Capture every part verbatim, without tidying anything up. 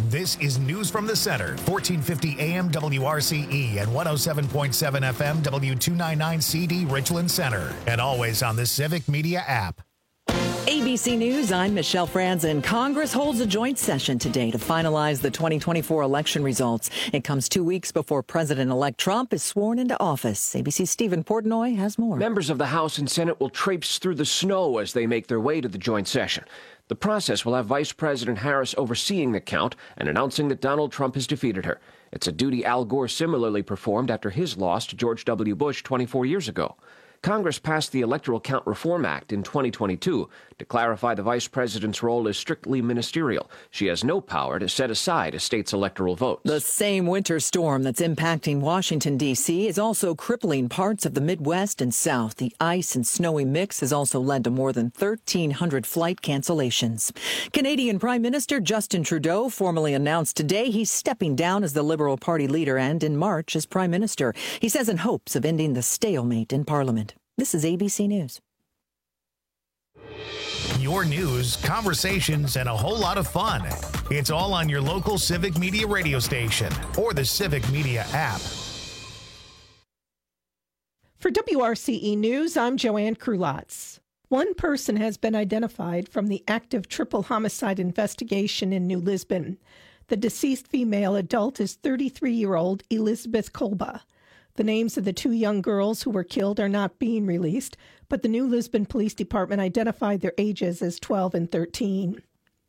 This is News from the Center, fourteen fifty A M W R C E and one oh seven point seven F M W two ninety-nine C D Richland Center, and always on the Civic Media app. A B C News, I'm Michelle Franzen. Congress holds a joint session today to finalize the twenty twenty-four election results. It comes two weeks before President-elect Trump is sworn into office. A B C's Stephen Portnoy has more. Members of the House and Senate will traipse through the snow as they make their way to the joint session. The process will have Vice President Harris overseeing the count and announcing that Donald Trump has defeated her. It's a duty Al Gore similarly performed after his loss to George W. Bush twenty-four years ago. Congress passed the Electoral Count Reform Act in twenty twenty-two to clarify the vice president's role as strictly ministerial. She has no power to set aside a state's electoral votes. The same winter storm that's impacting Washington, D C is also crippling parts of the Midwest and South. The ice and snowy mix has also led to more than thirteen hundred flight cancellations. Canadian Prime Minister Justin Trudeau formally announced today he's stepping down as the Liberal Party leader and in March as Prime Minister. He says in hopes of ending the stalemate in Parliament. This is A B C News. Your news, conversations, and a whole lot of fun. It's all on your local Civic Media radio station or the Civic Media app. For W R C E News, I'm Joanne Krulotz. One person has been identified from the active triple homicide investigation in New Lisbon. The deceased female adult is thirty-three-year-old Elizabeth Kolba. The names of the two young girls who were killed are not being released, but the New Lisbon Police Department identified their ages as twelve and thirteen.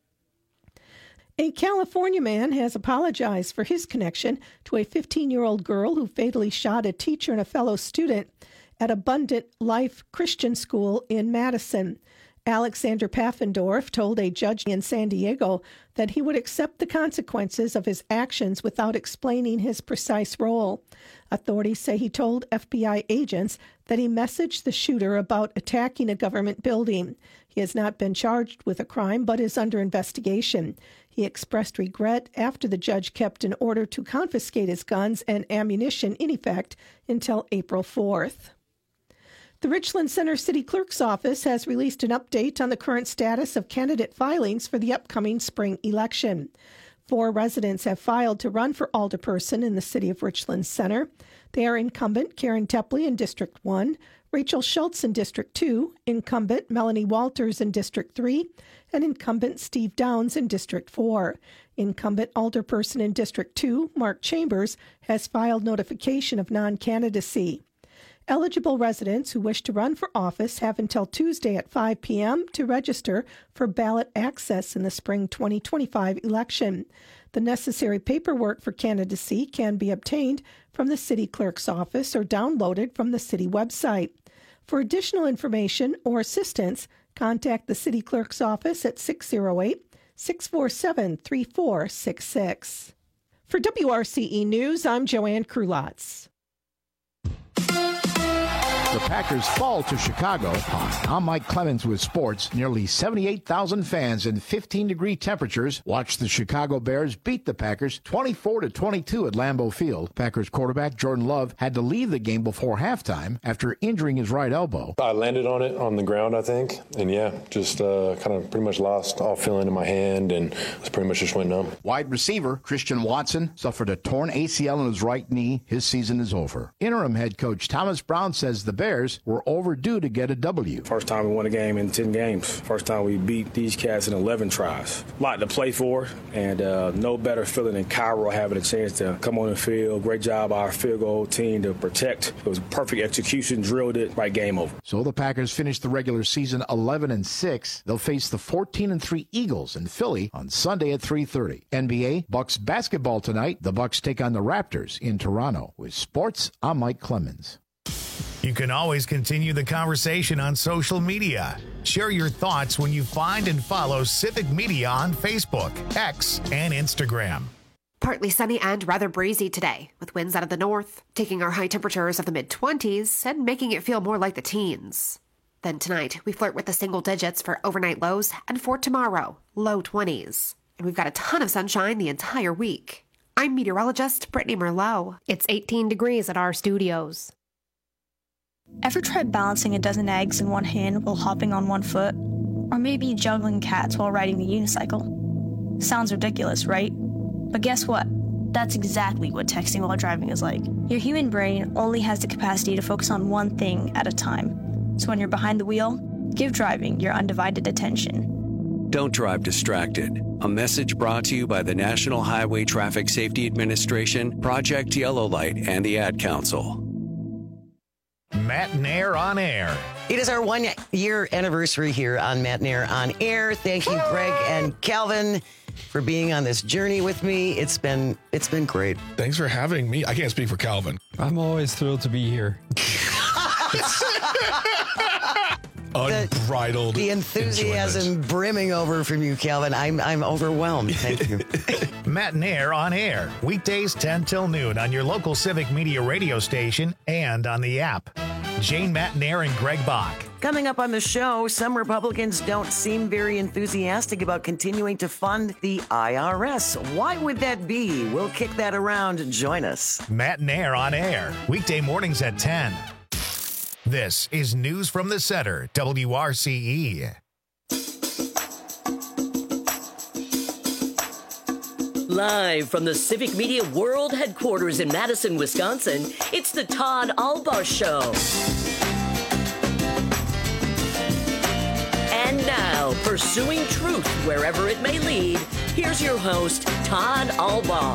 A California man has apologized for his connection to a fifteen-year-old girl who fatally shot a teacher and a fellow student at Abundant Life Christian School in Madison. Alexander Paffendorf told a judge in San Diego that he would accept the consequences of his actions without explaining his precise role. Authorities say he told F B I agents that he messaged the shooter about attacking a government building. He has not been charged with a crime, but is under investigation. He expressed regret after the judge kept an order to confiscate his guns and ammunition in effect until April fourth. The Richland Center City Clerk's Office has released an update on the current status of candidate filings for the upcoming spring election. Four residents have filed to run for alderperson in the city of Richland Center. They are incumbent Karen Tepley in District one, Rachel Schultz in District two, incumbent Melanie Walters in District three, and incumbent Steve Downs in District four. Incumbent alderperson in District two, Mark Chambers, has filed notification of non-candidacy. Eligible residents who wish to run for office have until Tuesday at five p.m. to register for ballot access in the spring twenty twenty-five election. The necessary paperwork for candidacy can be obtained from the city clerk's office or downloaded from the city website. For additional information or assistance, contact the city clerk's office at six oh eight, six four seven, three four six six. For W R C E News, I'm Joanne Krulotz. The Packers fall to Chicago. Hi, I'm Mike Clemens with sports. Nearly seventy-eight thousand fans in fifteen-degree temperatures watched the Chicago Bears beat the Packers twenty-four to twenty-two at Lambeau Field. Packers quarterback Jordan Love had to leave the game before halftime after injuring his right elbow. I landed on it on the ground, I think, and yeah, just uh, kind of pretty much lost all feeling in my hand and pretty much just went numb. Wide receiver Christian Watson suffered a torn A C L in his right knee. His season is over. Interim head coach Thomas Brown says the Bears were overdue to get a W. First time we won a game in ten games. First time we beat these cats in eleven tries. A lot to play for, and uh, no better feeling than Cairo having a chance to come on the field. Great job by our field goal team to protect. It was perfect execution, drilled it, right game over. So the Packers finished the regular season eleven and six. They'll face the fourteen and three Eagles in Philly on Sunday at three thirty. N B A Bucks basketball tonight. The Bucks take on the Raptors in Toronto. With sports, I'm Mike Clemens. You can always continue the conversation on social media. Share your thoughts when you find and follow Civic Media on Facebook, X, and Instagram. Partly sunny and rather breezy today, with winds out of the north, taking our high temperatures of the mid-twenties and making it feel more like the teens. Then tonight, we flirt with the single digits for overnight lows, and for tomorrow, low twenties. And we've got a ton of sunshine the entire week. I'm meteorologist Brittany Merlot. It's eighteen degrees at our studios. Ever tried balancing a dozen eggs in one hand while hopping on one foot? Or maybe juggling cats while riding the unicycle? Sounds ridiculous, right? But guess what? That's exactly what texting while driving is like. Your human brain only has the capacity to focus on one thing at a time. So when you're behind the wheel, give driving your undivided attention. Don't drive distracted. A message brought to you by the National Highway Traffic Safety Administration, Project Yellow Light, and the Ad Council. Matt and Air on Air. It is our one-year anniversary here on Matt and Air on Air. Thank you, Greg and Calvin, for being on this journey with me. It's been it's been great. Thanks for having me. I can't speak for Calvin. I'm always thrilled to be here. Unbridled The enthusiasm enjoyment. Brimming over from you, Calvin. I'm I'm overwhelmed. Thank you. Matt and Air on Air. Weekdays ten till noon on your local Civic Media radio station and on the app. Jane Matt and Air and Greg Bach. Coming up on the show, some Republicans don't seem very enthusiastic about continuing to fund the I R S. Why would that be? We'll kick that around. Join us. Matt and Air on Air. Weekday mornings at ten. This is News from the Center, W R C E. Live from the Civic Media World Headquarters in Madison, Wisconsin, it's the Todd Albaugh Show. And now, pursuing truth wherever it may lead, here's your host, Todd Albaugh.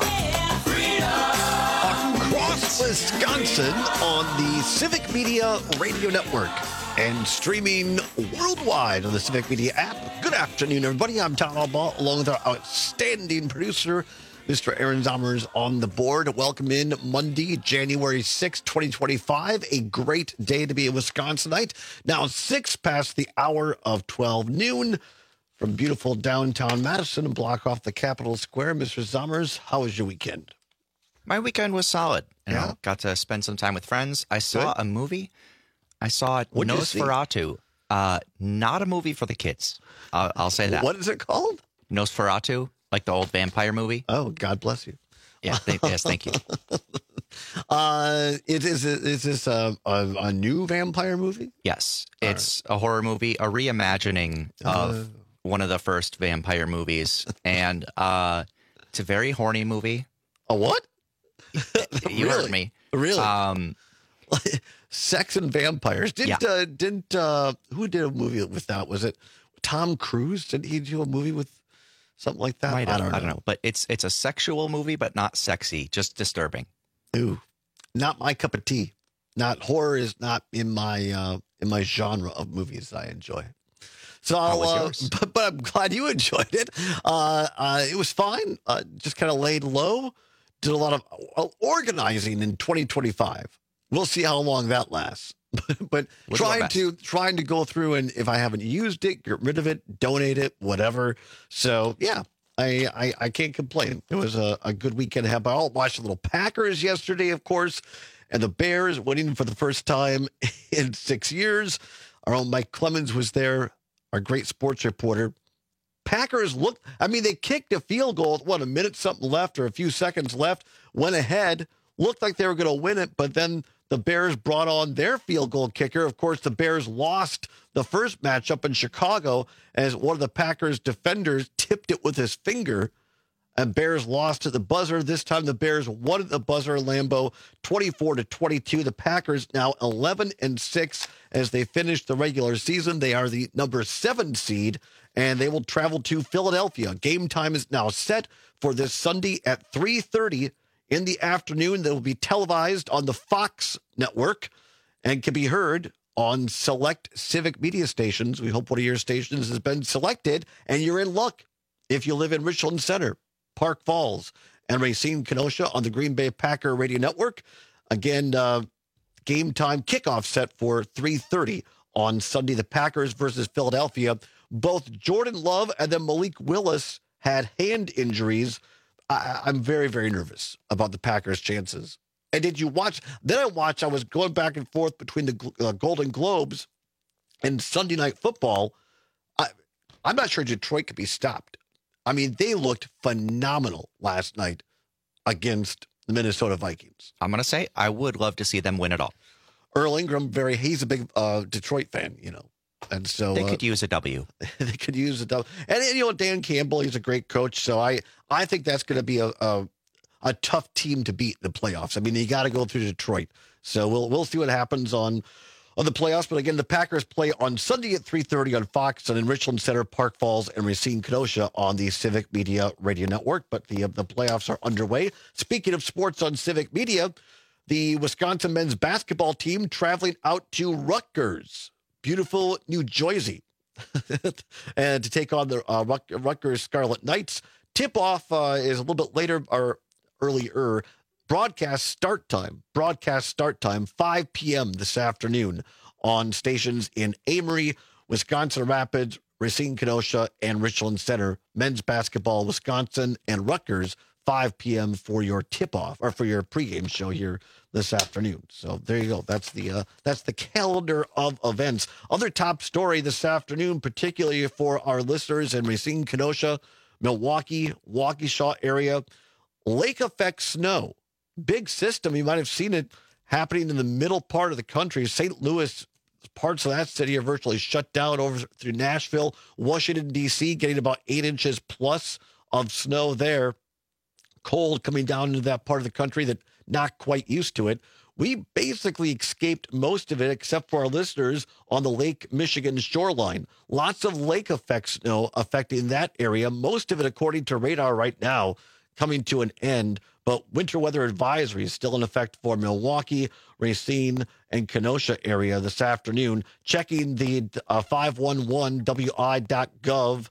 Across Wisconsin on the Civic Media Radio Network and streaming worldwide on the Civic Media app. Good afternoon, everybody. I'm Todd Albaugh, along with our outstanding producer, Mister Aaron Zommers, on the board. Welcome in Monday, January sixth, twenty twenty-five. A great day to be a Wisconsinite. Now six past the hour of twelve noon from beautiful downtown Madison, a block off the Capitol Square. Mister Zommers, how was your weekend? My weekend was solid. You Yeah. know, got to spend some time with friends. I saw Good. a movie. I saw What'd you see? Nosferatu. Uh, not a movie for the kids. Uh, I'll say that. What is it called? Nosferatu, like the old vampire movie. Oh, God bless you. Yeah, th- yes, thank you. Uh, it is. Is this a, a, a new vampire movie? Yes, it's a horror movie, a reimagining of Uh. one of the first vampire movies, and uh, it's a very horny movie. A what? You Really? heard me. Really? Um, Sex and vampires. Didn't Yeah. uh, didn't uh, who did a movie with that? Was it Tom Cruise? Did he do a movie with something like that? might I have, don't know. I don't know, but it's it's a sexual movie, but not sexy, just disturbing. Ooh, not my cup of tea. Not horror is not in my uh, in my genre of movies that I enjoy. So, How I'll, was uh, yours? but, but I'm glad you enjoyed it. Uh, uh, it was fine. Uh, just kind of laid low. Did a lot of uh, organizing in twenty twenty-five. We'll see how long that lasts. But We'll do our trying best. to trying to go through, and if I haven't used it, get rid of it, donate it, whatever. So yeah, I I, I can't complain. It was a, a good weekend to have. I watched the little Packers yesterday, of course, and the Bears winning for the first time in six years. Our own Mike Clemens was there, our great sports reporter. Packers looked, I mean, they kicked a field goal with, what, a minute something left or a few seconds left, went ahead, looked like they were going to win it, but then the Bears brought on their field goal kicker. Of course, the Bears lost the first matchup in Chicago as one of the Packers defenders tipped it with his finger, and Bears lost at the buzzer. This time the Bears won at the buzzer in Lambeau, twenty-four to twenty-two. The Packers now eleven and six as they finish the regular season. They are the number seven seed, and they will travel to Philadelphia. Game time is now set for this Sunday at three thirty in the afternoon. That will be televised on the Fox network and can be heard on select Civic Media stations. We hope one of your stations has been selected, and you're in luck if you live in Richland Center, Park Falls, and Racine Kenosha on the Green Bay Packer Radio Network. Again, uh, game time kickoff set for three thirty on Sunday. The Packers versus Philadelphia. Both Jordan Love and then Malik Willis had hand injuries. I, I'm very, very nervous about the Packers' chances. And did you watch? Then I watched, I was going back and forth between the uh, Golden Globes and Sunday Night Football. I, I'm not sure Detroit could be stopped. I mean, they looked phenomenal last night against the Minnesota Vikings. I'm going to say I would love to see them win it all. Earl Ingram, very, he's a big uh, Detroit fan, you know. And so they uh, could use a W. They could use a W. And, and, you know, Dan Campbell, he's a great coach. So I, I think that's going to be a, a a tough team to beat in the playoffs. I mean, you got to go through Detroit. So we'll we'll see what happens on, on the playoffs. But again, the Packers play on Sunday at three thirty on Fox and in Richland Center, Park Falls, and Racine Kenosha on the Civic Media Radio Network. But the, the playoffs are underway. Speaking of sports on Civic Media, the Wisconsin men's basketball team traveling out to Rutgers, beautiful New Jersey, and to take on the uh, Rutgers Scarlet Knights. Tip-off uh, is a little bit later, or earlier. Broadcast start time, broadcast start time, five p.m. this afternoon on stations in Amory, Wisconsin Rapids, Racine Kenosha, and Richland Center. Men's basketball, Wisconsin and Rutgers, five p.m. for your tip-off, or for your pregame show here this afternoon. So there you go. That's the uh, that's the calendar of events. Other top story this afternoon, particularly for our listeners in Racine Kenosha, Milwaukee, Waukesha area, lake effect snow. Big system. You might have seen it happening in the middle part of the country. Saint Louis, parts of that city are virtually shut down over through Nashville, Washington, D C, getting about eight inches plus of snow there. Cold coming down into that part of the country that not quite used to it. We basically escaped most of it, except for our listeners on the Lake Michigan shoreline. Lots of lake effect snow affecting that area. Most of it, according to radar right now, coming to an end, but winter weather advisory is still in effect for Milwaukee, Racine, and Kenosha area this afternoon. Checking the uh, five one one W I dot gov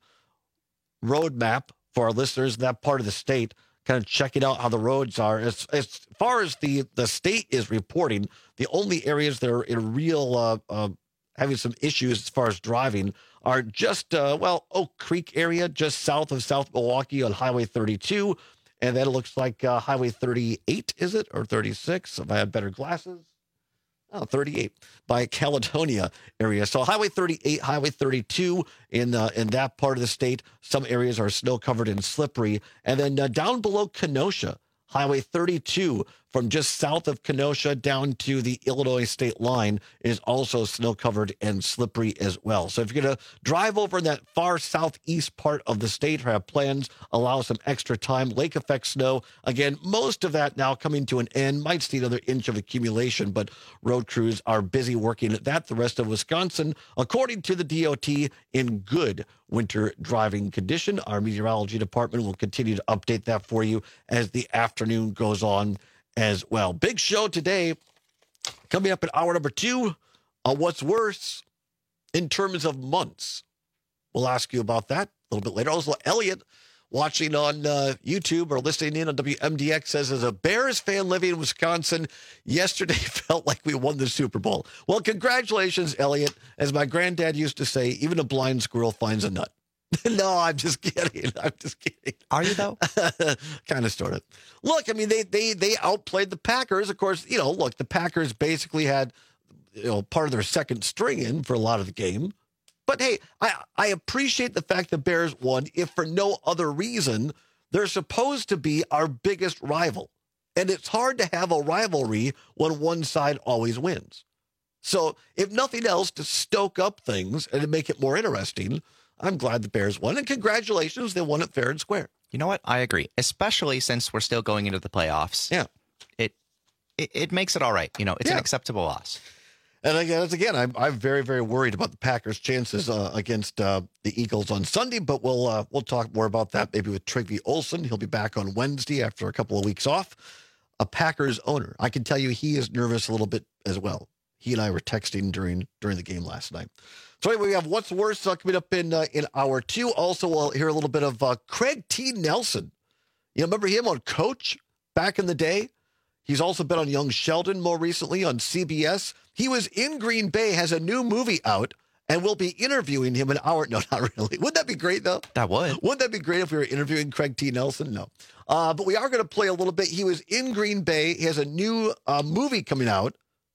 roadmap for our listeners in that part of the state, kind of checking out how the roads are. As, as far as the, the state is reporting, the only areas that are in real uh, uh, having some issues as far as driving are just, uh, well, Oak Creek area, just south of South Milwaukee on Highway thirty-two. And then it looks like uh, Highway thirty-eight, is it? Or thirty-six, if I had better glasses. Oh, thirty-eight, by Caledonia area. So Highway thirty-eight, Highway thirty-two in uh, in that part of the state. Some areas are snow-covered and slippery. And then uh, down below Kenosha, Highway thirty-two, from just south of Kenosha down to the Illinois state line, is also snow-covered and slippery as well. So if you're going to drive over in that far southeast part of the state or have plans, allow some extra time. Lake effect snow, again, most of that now coming to an end. Might see another inch of accumulation, but road crews are busy working at that. The rest of Wisconsin, according to the D O T, in good winter driving condition. Our meteorology department will continue to update that for you as the afternoon goes on as well. Big show today. Coming up in hour number two, uh, what's worse in terms of months? We'll ask you about that a little bit later. Also, Elliot, watching on uh, YouTube or listening in on W M D X, says, as a Bears fan living in Wisconsin, yesterday felt like we won the Super Bowl. Well, congratulations, Elliot. As my granddad used to say, even a blind squirrel finds a nut. No, I'm just kidding. I'm just kidding. Are you, though? Kind of, sort of. Look, I mean, they they they outplayed the Packers. Of course, you know, look, the Packers basically had, you know, part of their second string in for a lot of the game. But, hey, I, I appreciate the fact the Bears won, if for no other reason. They're supposed to be our biggest rival. And it's hard to have a rivalry when one side always wins. So, if nothing else, to stoke up things and to make it more interesting, I'm glad the Bears won, and congratulations, they won it fair and square. You know what? I agree, especially since we're still going into the playoffs. Yeah. It it, it makes it all right. You know, it's yeah. an acceptable loss. And again, again I'm, I'm very, very worried about the Packers' chances uh, against uh, the Eagles on Sunday, but we'll uh, we'll talk more about that maybe with Trygve Olsen. He'll be back on Wednesday after a couple of weeks off. A Packers owner. I can tell you he is nervous a little bit as well. He and I were texting during during the game last night. So anyway, we have what's worse uh, coming up in uh, in hour two. Also, we'll hear a little bit of uh, Craig T. Nelson. You know, remember him on Coach back in the day? He's also been on Young Sheldon more recently on C B S. He was in Green Bay, has a new movie out, and we'll be interviewing him in hour. No, not really. Wouldn't that be great, though? That would. Wouldn't that be great if we were interviewing Craig T. Nelson? No. Uh, but we are going to play a little bit. He was in Green Bay. He has a new uh, movie coming out,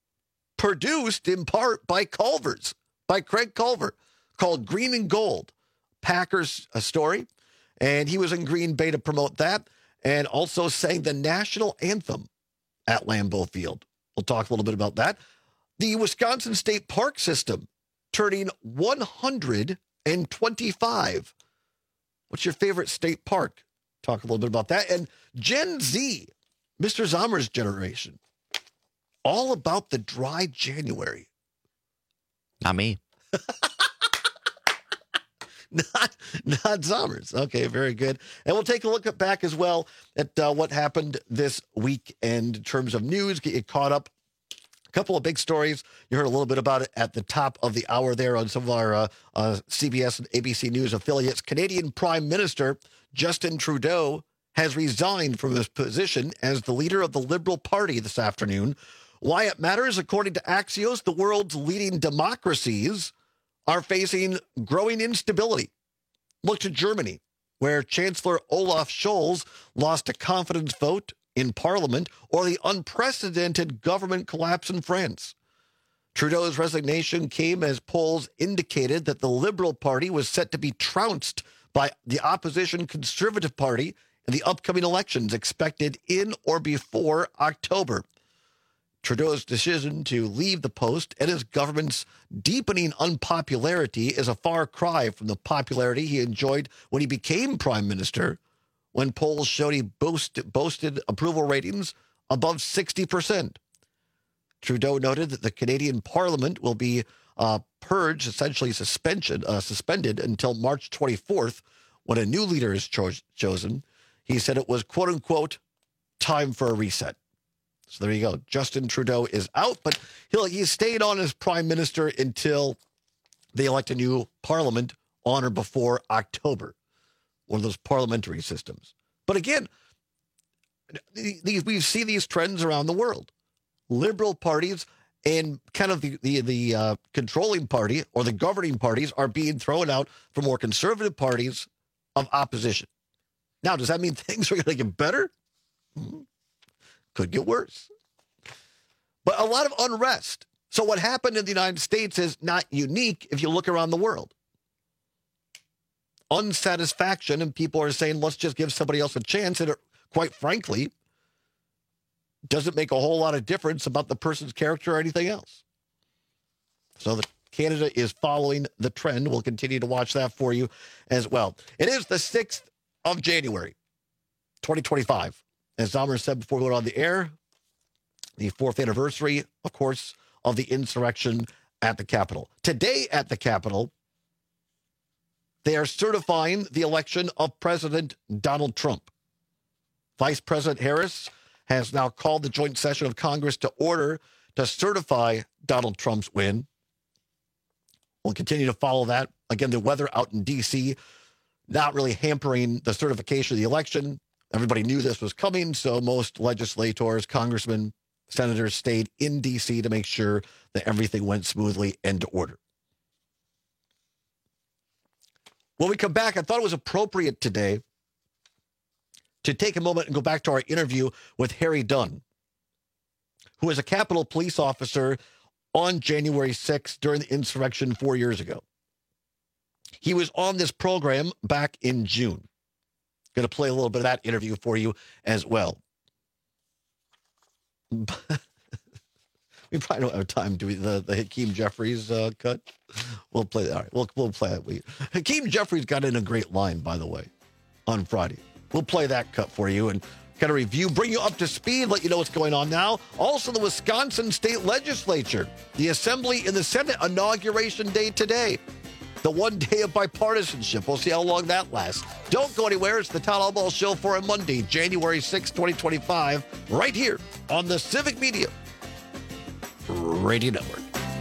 produced in part by Culver's, by Craig Culver, called Green and Gold, Packers a story. And he was in Green Bay to promote that and also sang the national anthem at Lambeau Field. We'll talk a little bit about that. The Wisconsin State Park System turning one hundred twenty-five. What's your favorite state park? Talk a little bit about that. And Gen Z, Mister Zommer's generation, all about the dry January. Not me. Not, not Zommers. Okay, very good. And we'll take a look at back as well at uh, what happened this weekend in terms of news, get you caught up. A couple of big stories. You heard a little bit about it at the top of the hour there on some of our uh, uh, C B S and A B C News affiliates. Canadian Prime Minister Justin Trudeau has resigned from his position as the leader of the Liberal Party this afternoon. Why it matters, according to Axios, the world's leading democracies are facing growing instability. Look to Germany, where Chancellor Olaf Scholz lost a confidence vote in Parliament, or the unprecedented government collapse in France. Trudeau's resignation came as polls indicated that the Liberal Party was set to be trounced by the opposition Conservative Party in the upcoming elections expected in or before October. Trudeau's decision to leave the post and his government's deepening unpopularity is a far cry from the popularity he enjoyed when he became prime minister, when polls showed he boasted, boasted approval ratings above sixty percent. Trudeau noted that the Canadian Parliament will be uh, purged, essentially suspension, uh, suspended until March twenty-fourth, when a new leader is cho- chosen. He said it was, quote unquote, time for a reset. So there you go. Justin Trudeau is out, but he'll he's staying on as prime minister until they elect a new parliament on or before October. One of those parliamentary systems. But again, these, we see these trends around the world. Liberal parties and kind of the the, the uh, controlling party or the governing parties are being thrown out for more conservative parties of opposition. Now, does that mean things are going to get better? Mm-hmm. Could get worse. But a lot of unrest. So what happened in the United States is not unique if you look around the world. Unsatisfaction, and people are saying, let's just give somebody else a chance. And it, quite frankly, doesn't make a whole lot of difference about the person's character or anything else. So the Canada is following the trend. We'll continue to watch that for you as well. It is the sixth of January, twenty twenty-five. As Zommer said before we went on the air, the fourth anniversary, of course, of the insurrection at the Capitol. Today at the Capitol, they are certifying the election of President Donald Trump. Vice President Harris has now called the joint session of Congress to order to certify Donald Trump's win. We'll continue to follow that. Again, the weather out in D C not really hampering the certification of the election. Everybody knew this was coming, so most legislators, congressmen, senators stayed in D C to make sure that everything went smoothly and to order. When we come back, I thought it was appropriate today to take a moment and go back to our interview with Harry Dunn, who was a Capitol police officer on January sixth during the insurrection four years ago. He was on this program back in June. Going to play a little bit of that interview for you as well. We probably don't have time to do the, the Hakeem Jeffries uh, cut. We'll play that. All right, we'll, we'll play that. We, Hakeem Jeffries got in a great line, by the way, on Friday. We'll play that cut for you and kind of review, bring you up to speed, let you know what's going on now. Also, the Wisconsin State Legislature, the Assembly and the Senate inauguration day today. The one day of bipartisanship. We'll see how long that lasts. Don't go anywhere. It's the Todd Albaugh Show for a Monday, January sixth, twenty twenty-five, right here on the Civic Media Radio Network.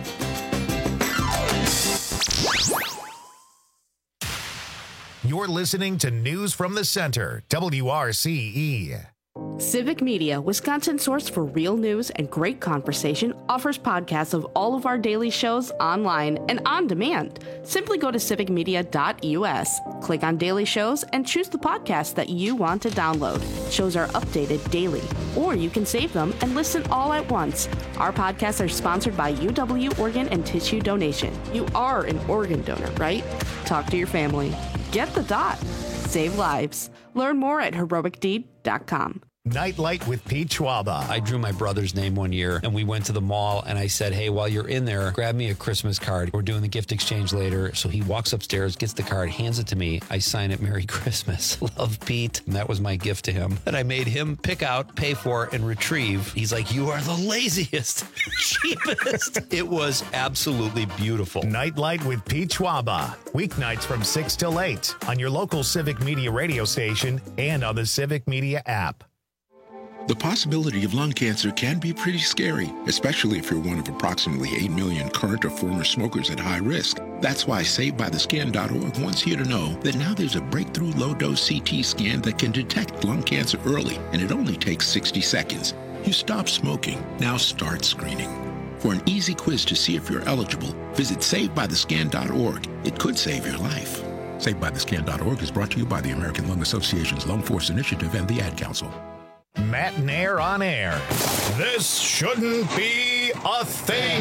You're listening to News from the Center, W R C E. Civic Media, Wisconsin's source for real news and great conversation, offers podcasts of all of our daily shows online and on demand. Simply go to civic media dot U S, click on Daily Shows, and choose the podcast that you want to download. Shows are updated daily, or you can save them and listen all at once. Our podcasts are sponsored by U W Organ and Tissue Donation. You are an organ donor, right? Talk to your family. Get the dot. Save lives. Learn more at heroic deed dot com. Nightlight with Pete Schwaba. I drew my brother's name one year, and we went to the mall, and I said, hey, while you're in there, grab me a Christmas card. We're doing the gift exchange later. So he walks upstairs, gets the card, hands it to me. I sign it, Merry Christmas. Love, Pete. And that was my gift to him. And I made him pick out, pay for, and retrieve. He's like, you are the laziest, cheapest. It was absolutely beautiful. Nightlight with Pete Schwaba. Weeknights from six till eight on your local Civic Media radio station and on the Civic Media app. The possibility of lung cancer can be pretty scary, especially if you're one of approximately eight million current or former smokers at high risk. That's why Saved By The Scan dot org wants you to know that now there's a breakthrough low-dose C T scan that can detect lung cancer early, and it only takes sixty seconds. You stop smoking, now start screening. For an easy quiz to see if you're eligible, visit Saved By The Scan dot org. It could save your life. Saved By The Scan dot org is brought to you by the American Lung Association's Lung Force Initiative and the Ad Council. Matt Nair on air. This shouldn't be a thing.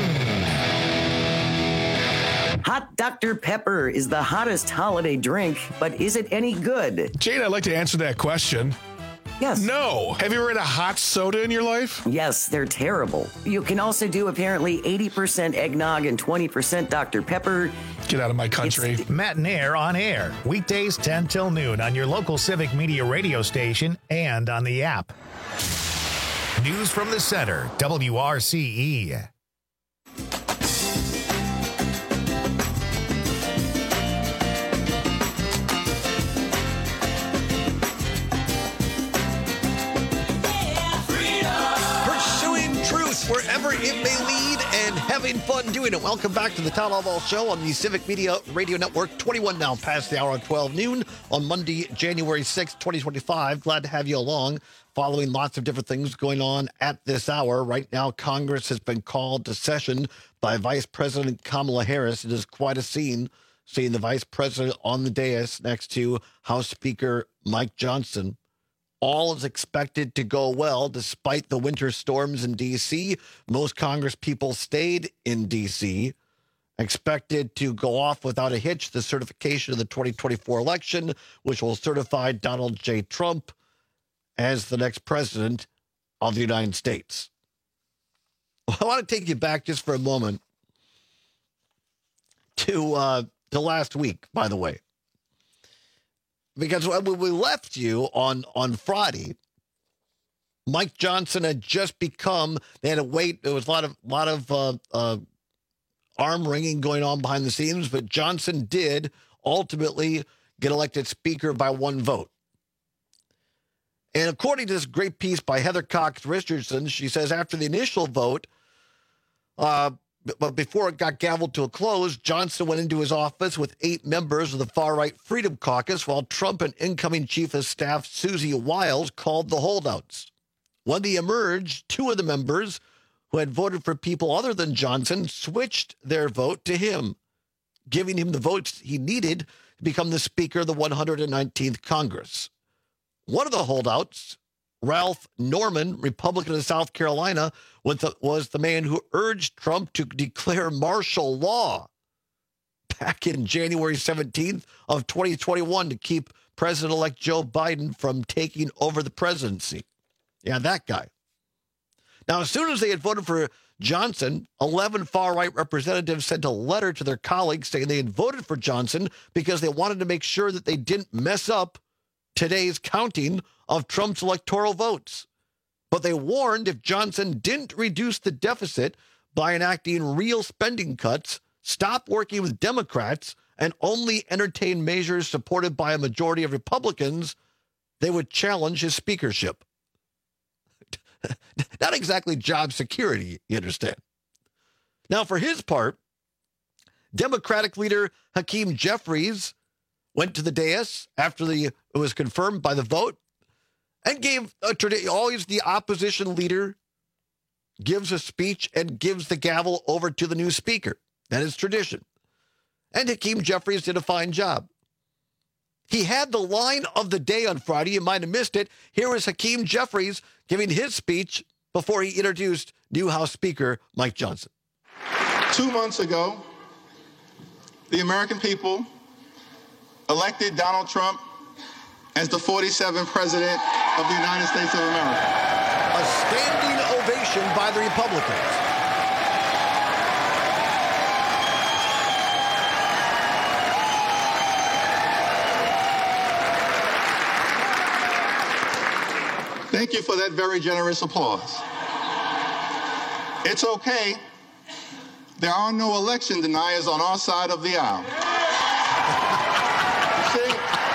Hot Doctor Pepper is the hottest holiday drink, but is it any good? Jane, I'd like to answer that question. Yes. No. Have you ever had a hot soda in your life? Yes, they're terrible. You can also do apparently eighty percent eggnog and twenty percent Doctor Pepper. Get out of my country. It's- Matt Nair on air. Weekdays ten till noon on your local Civic Media radio station and on the app. News from the center, W R C E. Wherever it may lead and having fun doing it. Welcome back to the Town Hall Ball Show on the Civic Media Radio Network. twenty-one now past the hour on twelve noon on Monday, January sixth, twenty twenty-five. Glad to have you along, following lots of different things going on at this hour. Right now, Congress has been called to session by Vice President Kamala Harris. It is quite a scene, seeing the Vice President on the dais next to House Speaker Mike Johnson. All is expected to go well despite the winter storms in D C. Most Congress people stayed in D C, expected to go off without a hitch the certification of the twenty twenty-four election, which will certify Donald J. Trump as the next president of the United States. I want to take you back just for a moment to, uh, to last week, by the way. Because when we left you on, on Friday, Mike Johnson had just become, they had to wait. There was a lot of, lot of uh, uh, arm wringing going on behind the scenes, but Johnson did ultimately get elected speaker by one vote. And according to this great piece by Heather Cox Richardson, she says after the initial vote, uh, but before it got gavelled to a close, Johnson went into his office with eight members of the far-right Freedom Caucus, while Trump and incoming Chief of Staff Susie Wiles called the holdouts. When they emerged, two of the members who had voted for people other than Johnson switched their vote to him, giving him the votes he needed to become the Speaker of the one hundred nineteenth Congress. One of the holdouts, Ralph Norman, Republican of South Carolina, was the man who urged Trump to declare martial law back in January seventeenth of twenty twenty-one to keep President-elect Joe Biden from taking over the presidency. Yeah, that guy. Now, as soon as they had voted for Johnson, eleven far-right representatives sent a letter to their colleagues saying they had voted for Johnson because they wanted to make sure that they didn't mess up today's counting of Trump's electoral votes. But they warned if Johnson didn't reduce the deficit by enacting real spending cuts, stop working with Democrats, and only entertain measures supported by a majority of Republicans, they would challenge his speakership. Not exactly job security, you understand. Now, for his part, Democratic leader Hakeem Jeffries went to the dais after the, it was confirmed by the vote and gave a tradition. Always the opposition leader gives a speech and gives the gavel over to the new speaker. That is tradition. And Hakeem Jeffries did a fine job. He had the line of the day on Friday. You might have missed it. Here was Hakeem Jeffries giving his speech before he introduced new House Speaker Mike Johnson. Two months ago, the American people elected Donald Trump as the forty-seventh president of the United States of America. A standing ovation by the Republicans. Thank you for that very generous applause. It's okay. There are no election deniers on our side of the aisle. You see,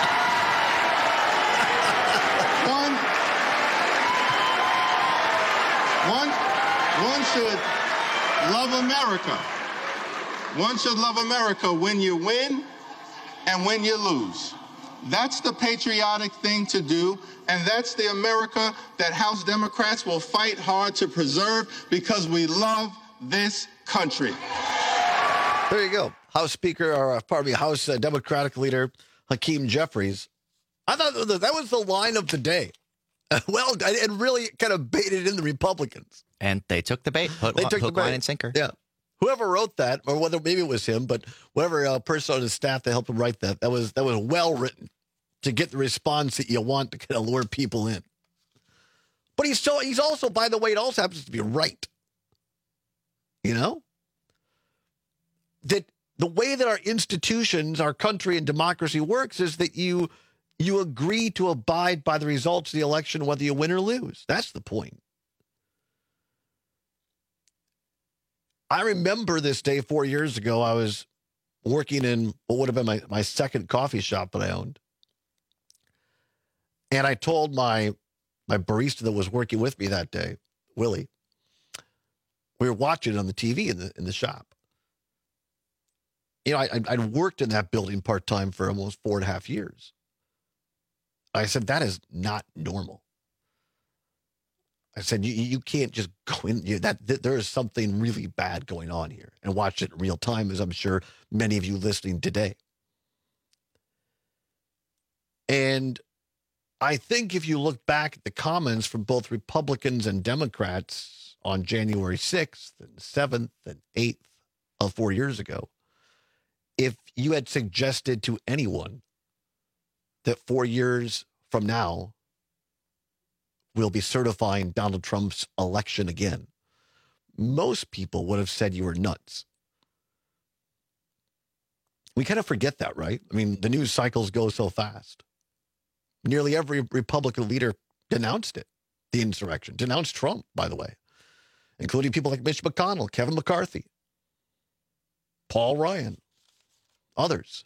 one, one, one should love America. One should love America when you win and when you lose. That's the patriotic thing to do, and that's the America that House Democrats will fight hard to preserve because we love this country. There you go. House Speaker, or uh, pardon me, House uh, Democratic Leader Hakeem Jeffries. I thought that was the line of the day. Well, it really kind of baited in the Republicans. And they took the bait. Hook, they took hook the bait. line, and sinker. Yeah. Whoever wrote that, or whether maybe it was him, but whatever uh, person on his staff that helped him write that, that was that was well written to get the response that you want to kind of lure people in. But he's so he's also, by the way, it also happens to be right. You know? That the way that our institutions, our country and democracy works is that you you agree to abide by the results of the election, whether you win or lose. That's the point. I remember this day four years ago. I was working in what would have been my, my second coffee shop that I owned. And I told my my barista that was working with me that day, Willie, we were watching it on the T V in the in the shop. You know, I, I'd worked in that building part-time for almost four and a half years. I said, that is not normal. I said, you you can't just go in. You, that, that there is something really bad going on here, and watch it in real time, as I'm sure many of you listening today. And I think if you look back at the comments from both Republicans and Democrats on January sixth and seventh and eighth of four years ago, if you had suggested to anyone that four years from now, we'll be certifying Donald Trump's election again, most people would have said you were nuts. We kind of forget that, right? I mean, the news cycles go so fast. Nearly every Republican leader denounced it, the insurrection, denounced Trump, by the way, including people like Mitch McConnell, Kevin McCarthy, Paul Ryan, others.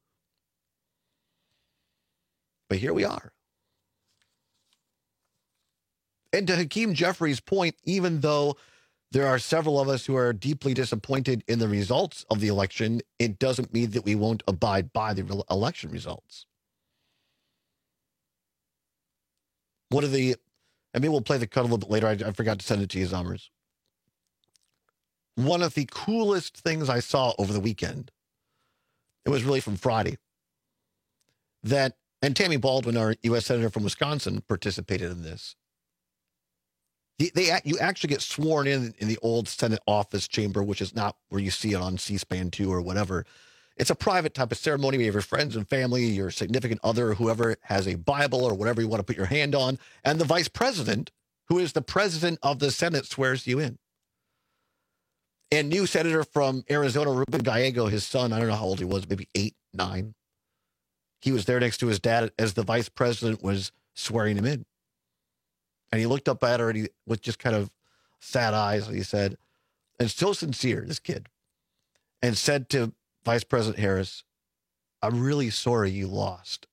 But here we are. And to Hakeem Jeffries' point, even though there are several of us who are deeply disappointed in the results of the election, it doesn't mean that we won't abide by the election results. One of the, I mean, we'll play the cut a little bit later. I, I forgot to send it to you, Zommers. One of the coolest things I saw over the weekend, it was really from Friday, that, and Tammy Baldwin, our U S Senator from Wisconsin, participated in this. They, they, you actually get sworn in in the old Senate office chamber, which is not where you see it on C-SPAN two or whatever. It's a private type of ceremony. You have your friends and family, your significant other, whoever has a Bible or whatever you want to put your hand on, and the vice president, who is the president of the Senate, swears you in. And new senator from Arizona, Ruben Gallego, his son, I don't know how old he was, maybe eight, nine. He was there next to his dad as the vice president was swearing him in. And he looked up at her and he, with just kind of sad eyes, he said, and so sincere, this kid, and said to Vice President Harris, I'm really sorry you lost.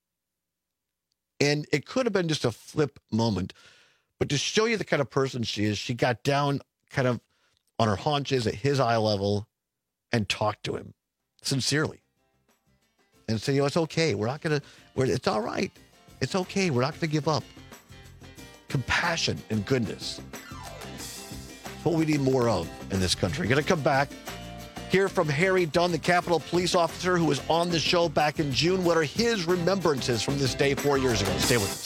And it could have been just a flip moment, but to show you the kind of person she is, she got down kind of on her haunches at his eye level and talked to him sincerely. And say, you know, it's okay. We're not going to, we're, it's all right. It's okay. We're not going to give up. Compassion and goodness. It's what we need more of in this country. Going to come back, hear from Harry Dunn, the Capitol Police officer who was on the show back in June. What are his remembrances from this day four years ago? Stay with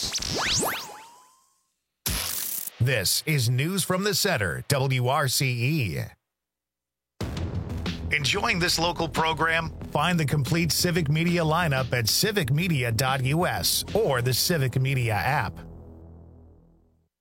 us. This is News from the Center, W R C E. Enjoying this local program? Find the complete Civic Media lineup at civic media dot U S or the Civic Media app.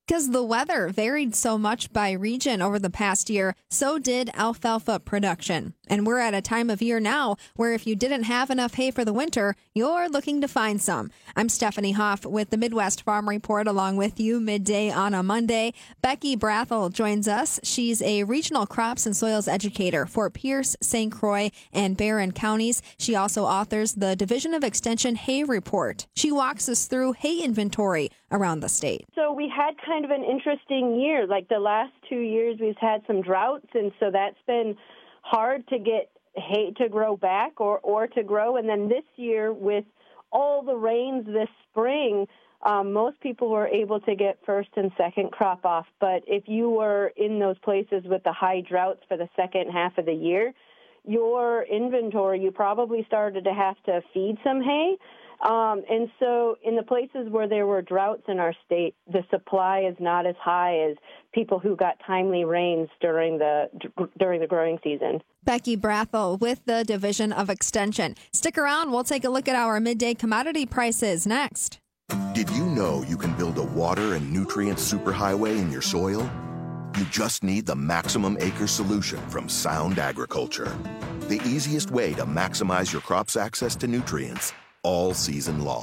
Because the weather varied so much by region over the past year, so did alfalfa production. And we're at a time of year now where if you didn't have enough hay for the winter, you're looking to find some. I'm Stephanie Hoff with the Midwest Farm Report along with you midday on a Monday. Becky Brathel joins us. She's a regional crops and soils educator for Pierce, Saint Croix, and Barron counties. She also authors the Division of Extension Hay Report. She walks us through hay inventory around the state. So we had kind of an interesting year. Like the last two years, we've had some droughts, and so that's been hard to get hay to grow back or, or to grow. And then this year, with all the rains this spring, um, most people were able to get first and second crop off. But if you were in those places with the high droughts for the second half of the year, your inventory, you probably started to have to feed some hay. Um, and so in the places where there were droughts in our state, the supply is not as high as people who got timely rains during the during the growing season. Becky Brathel with the Division of Extension. Stick around. We'll take a look at our midday commodity prices next. Did you know you can build a water and nutrient superhighway in your soil? You just need the Maximum Acre solution from Sound Agriculture. The easiest way to maximize your crop's access to nutrients all season long.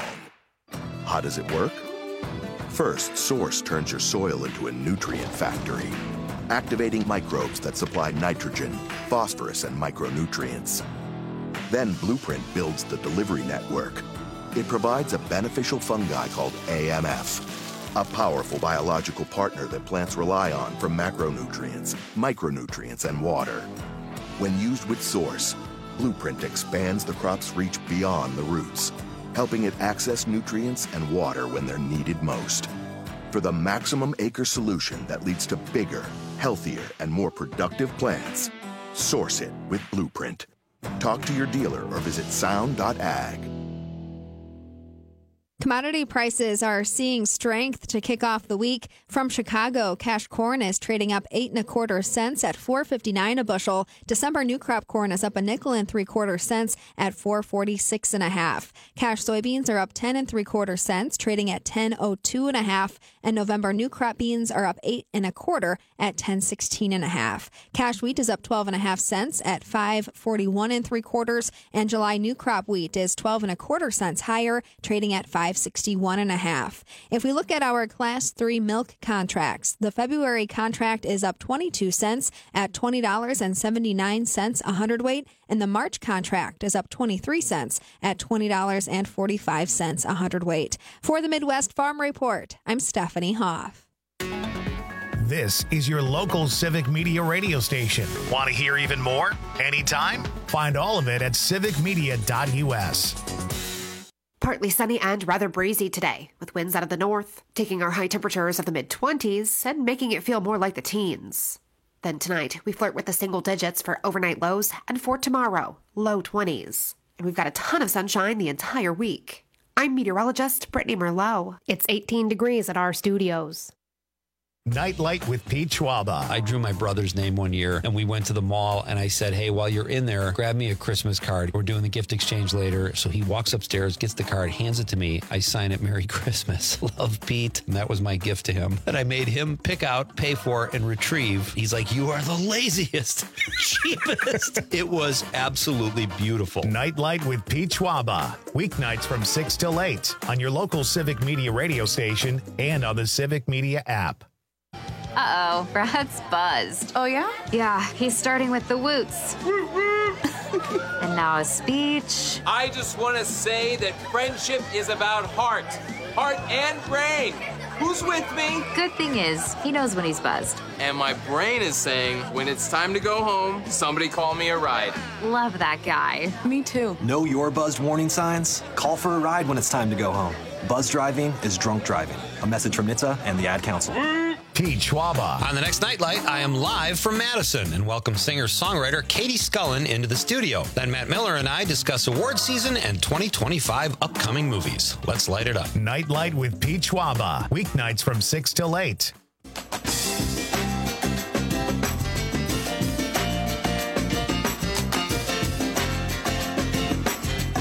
How does it work? First, Source turns your soil into a nutrient factory, activating microbes that supply nitrogen, phosphorus, and micronutrients. Then Blueprint builds the delivery network. It provides a beneficial fungi called A M F, a powerful biological partner that plants rely on for macronutrients, micronutrients, and water. When used with Source, Blueprint expands the crop's reach beyond the roots, helping it access nutrients and water when they're needed most. For the Maximum Acre solution that leads to bigger, healthier, and more productive plants, source it with Blueprint. Talk to your dealer or visit sound dot ag. Commodity prices are seeing strength to kick off the week. From Chicago, cash corn is trading up eight and a quarter cents at four fifty-nine a bushel. December new crop corn is up a nickel and three quarter cents at four forty-six and a half. Cash soybeans are up ten and three quarter cents, trading at ten oh two and a half. And November new crop beans are up eight and a quarter at ten sixteen and a half. Cash wheat is up twelve and a half cents at five forty-one and three quarters. And July new crop wheat is twelve and a quarter cents higher, trading at five sixty-one and a half. If we look at our class three milk contracts, the February contract is up twenty-two cents at twenty dollars and seventy-nine cents a hundredweight, and the March contract is up twenty-three cents at twenty dollars and forty-five cents a hundredweight. For the Midwest Farm Report, I'm Stephanie Hoff. This is your local Civic Media radio station. Want to hear even more? Anytime? Find all of it at civic media dot u s. Partly sunny and rather breezy today, with winds out of the north, taking our high temperatures of the mid-twenties and making it feel more like the teens. Then tonight, we flirt with the single digits for overnight lows, and for tomorrow, low twenties. And we've got a ton of sunshine the entire week. I'm meteorologist Brittany Merlot. It's eighteen degrees at our studios. Nightlight with Pete Schwaba. I drew my brother's name one year, and we went to the mall, and I said, hey, while you're in there, grab me a Christmas card. We're doing the gift exchange later. So he walks upstairs, gets the card, hands it to me. I sign it, Merry Christmas. Love, Pete. And that was my gift to him that I made him pick out, pay for, and retrieve. He's like, you are the laziest, cheapest. It was absolutely beautiful. Nightlight with Pete Schwaba. Weeknights from six till eight on your local Civic Media radio station and on the Civic Media app. Uh-oh, Brad's buzzed. Oh, yeah? Yeah, he's starting with the woots. And now a speech. I just want to say that friendship is about heart. Heart and brain. Who's with me? Good thing is, he knows when he's buzzed. And my brain is saying, when it's time to go home, somebody call me a ride. Love that guy. Me too. Know your buzzed warning signs? Call for a ride when it's time to go home. Buzz driving is drunk driving. A message from N H T S A and the Ad Council. Pete Schwaba. On the next Nightlight, I am live from Madison and welcome singer-songwriter Katie Scullen into the studio. Then Matt Miller and I discuss award season and twenty twenty-five upcoming movies. Let's light it up. Nightlight with Pete Schwaba. Weeknights from six till eight.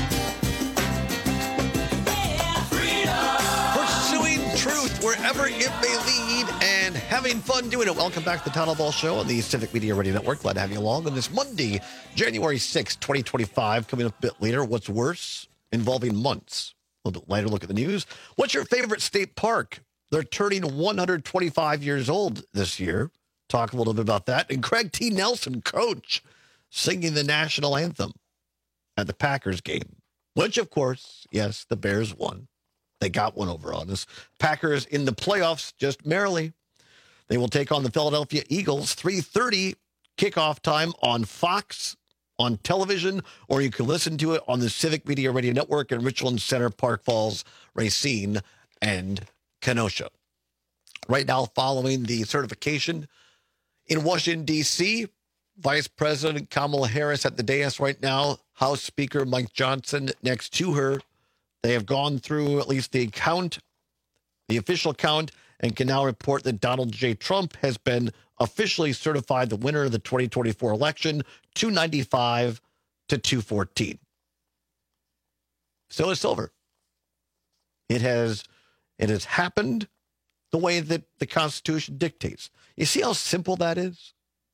Wherever it may lead and having fun doing it. Welcome back to the Town Hall Ball Show on the Civic Media Radio Network. Glad to have you along on this Monday, January sixth, twenty twenty-five. Coming up a bit later, what's worse, involving months. A little bit later, look at the news. What's your favorite state park? They're turning one hundred twenty-five years old this year. Talk a little bit about that. And Craig T. Nelson, coach, singing the national anthem at the Packers game, which, of course, yes, the Bears won. They got one over on us. Packers in the playoffs just merrily. They will take on the Philadelphia Eagles. three thirty kickoff time on Fox on television, or you can listen to it on the Civic Media Radio Network in Richland Center, Park Falls, Racine, and Kenosha. Right now, following the certification in Washington, D C, Vice President Kamala Harris at the dais right now, House Speaker Mike Johnson next to her. They have gone through at least the count, the official count, and can now report that Donald J. Trump has been officially certified the winner of the twenty twenty-four election, two ninety-five to two fourteen. So it's over. It has, it has happened the way that the Constitution dictates. You see how simple that is?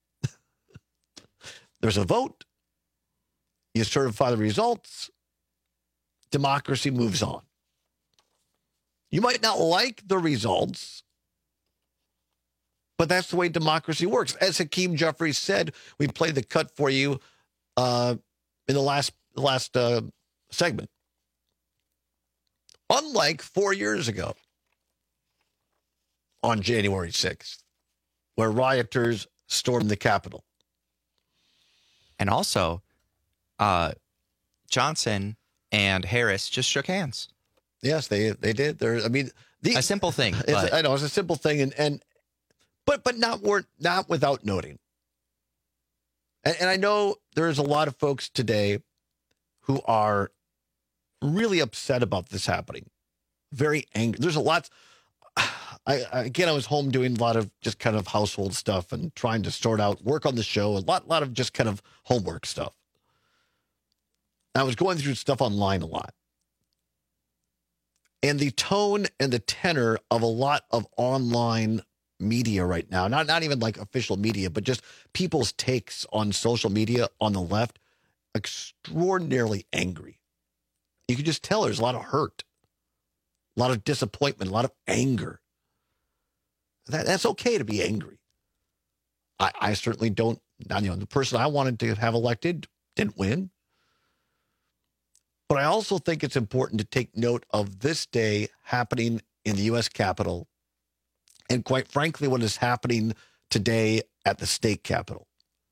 There's a vote. You certify the results. Democracy moves on. You might not like the results, but that's the way democracy works. As Hakeem Jeffries said, we played the cut for you uh, in the last last uh, segment. Unlike four years ago, on January sixth, where rioters stormed the Capitol. And also, uh, Johnson and Harris just shook hands. Yes, they they did. There, I mean, the, a simple thing. It's, But I know it's a simple thing, and and but but not wor- not without noting. And, and I know there's a lot of folks today who are really upset about this happening. Very angry. There's a lot. I, I again, I was home doing a lot of just kind of household stuff and trying to sort out work on the show. A lot, lot of just kind of homework stuff. I was going through stuff online a lot. And the tone and the tenor of a lot of online media right now, not, not even like official media, but just people's takes on social media on the left, extraordinarily angry. You can just tell there's a lot of hurt, a lot of disappointment, a lot of anger. That, that's okay to be angry. I, I certainly don't, you know, the person I wanted to have elected didn't win. But I also think it's important to take note of this day happening in the U S Capitol, and quite frankly, what is happening today at the state capitol.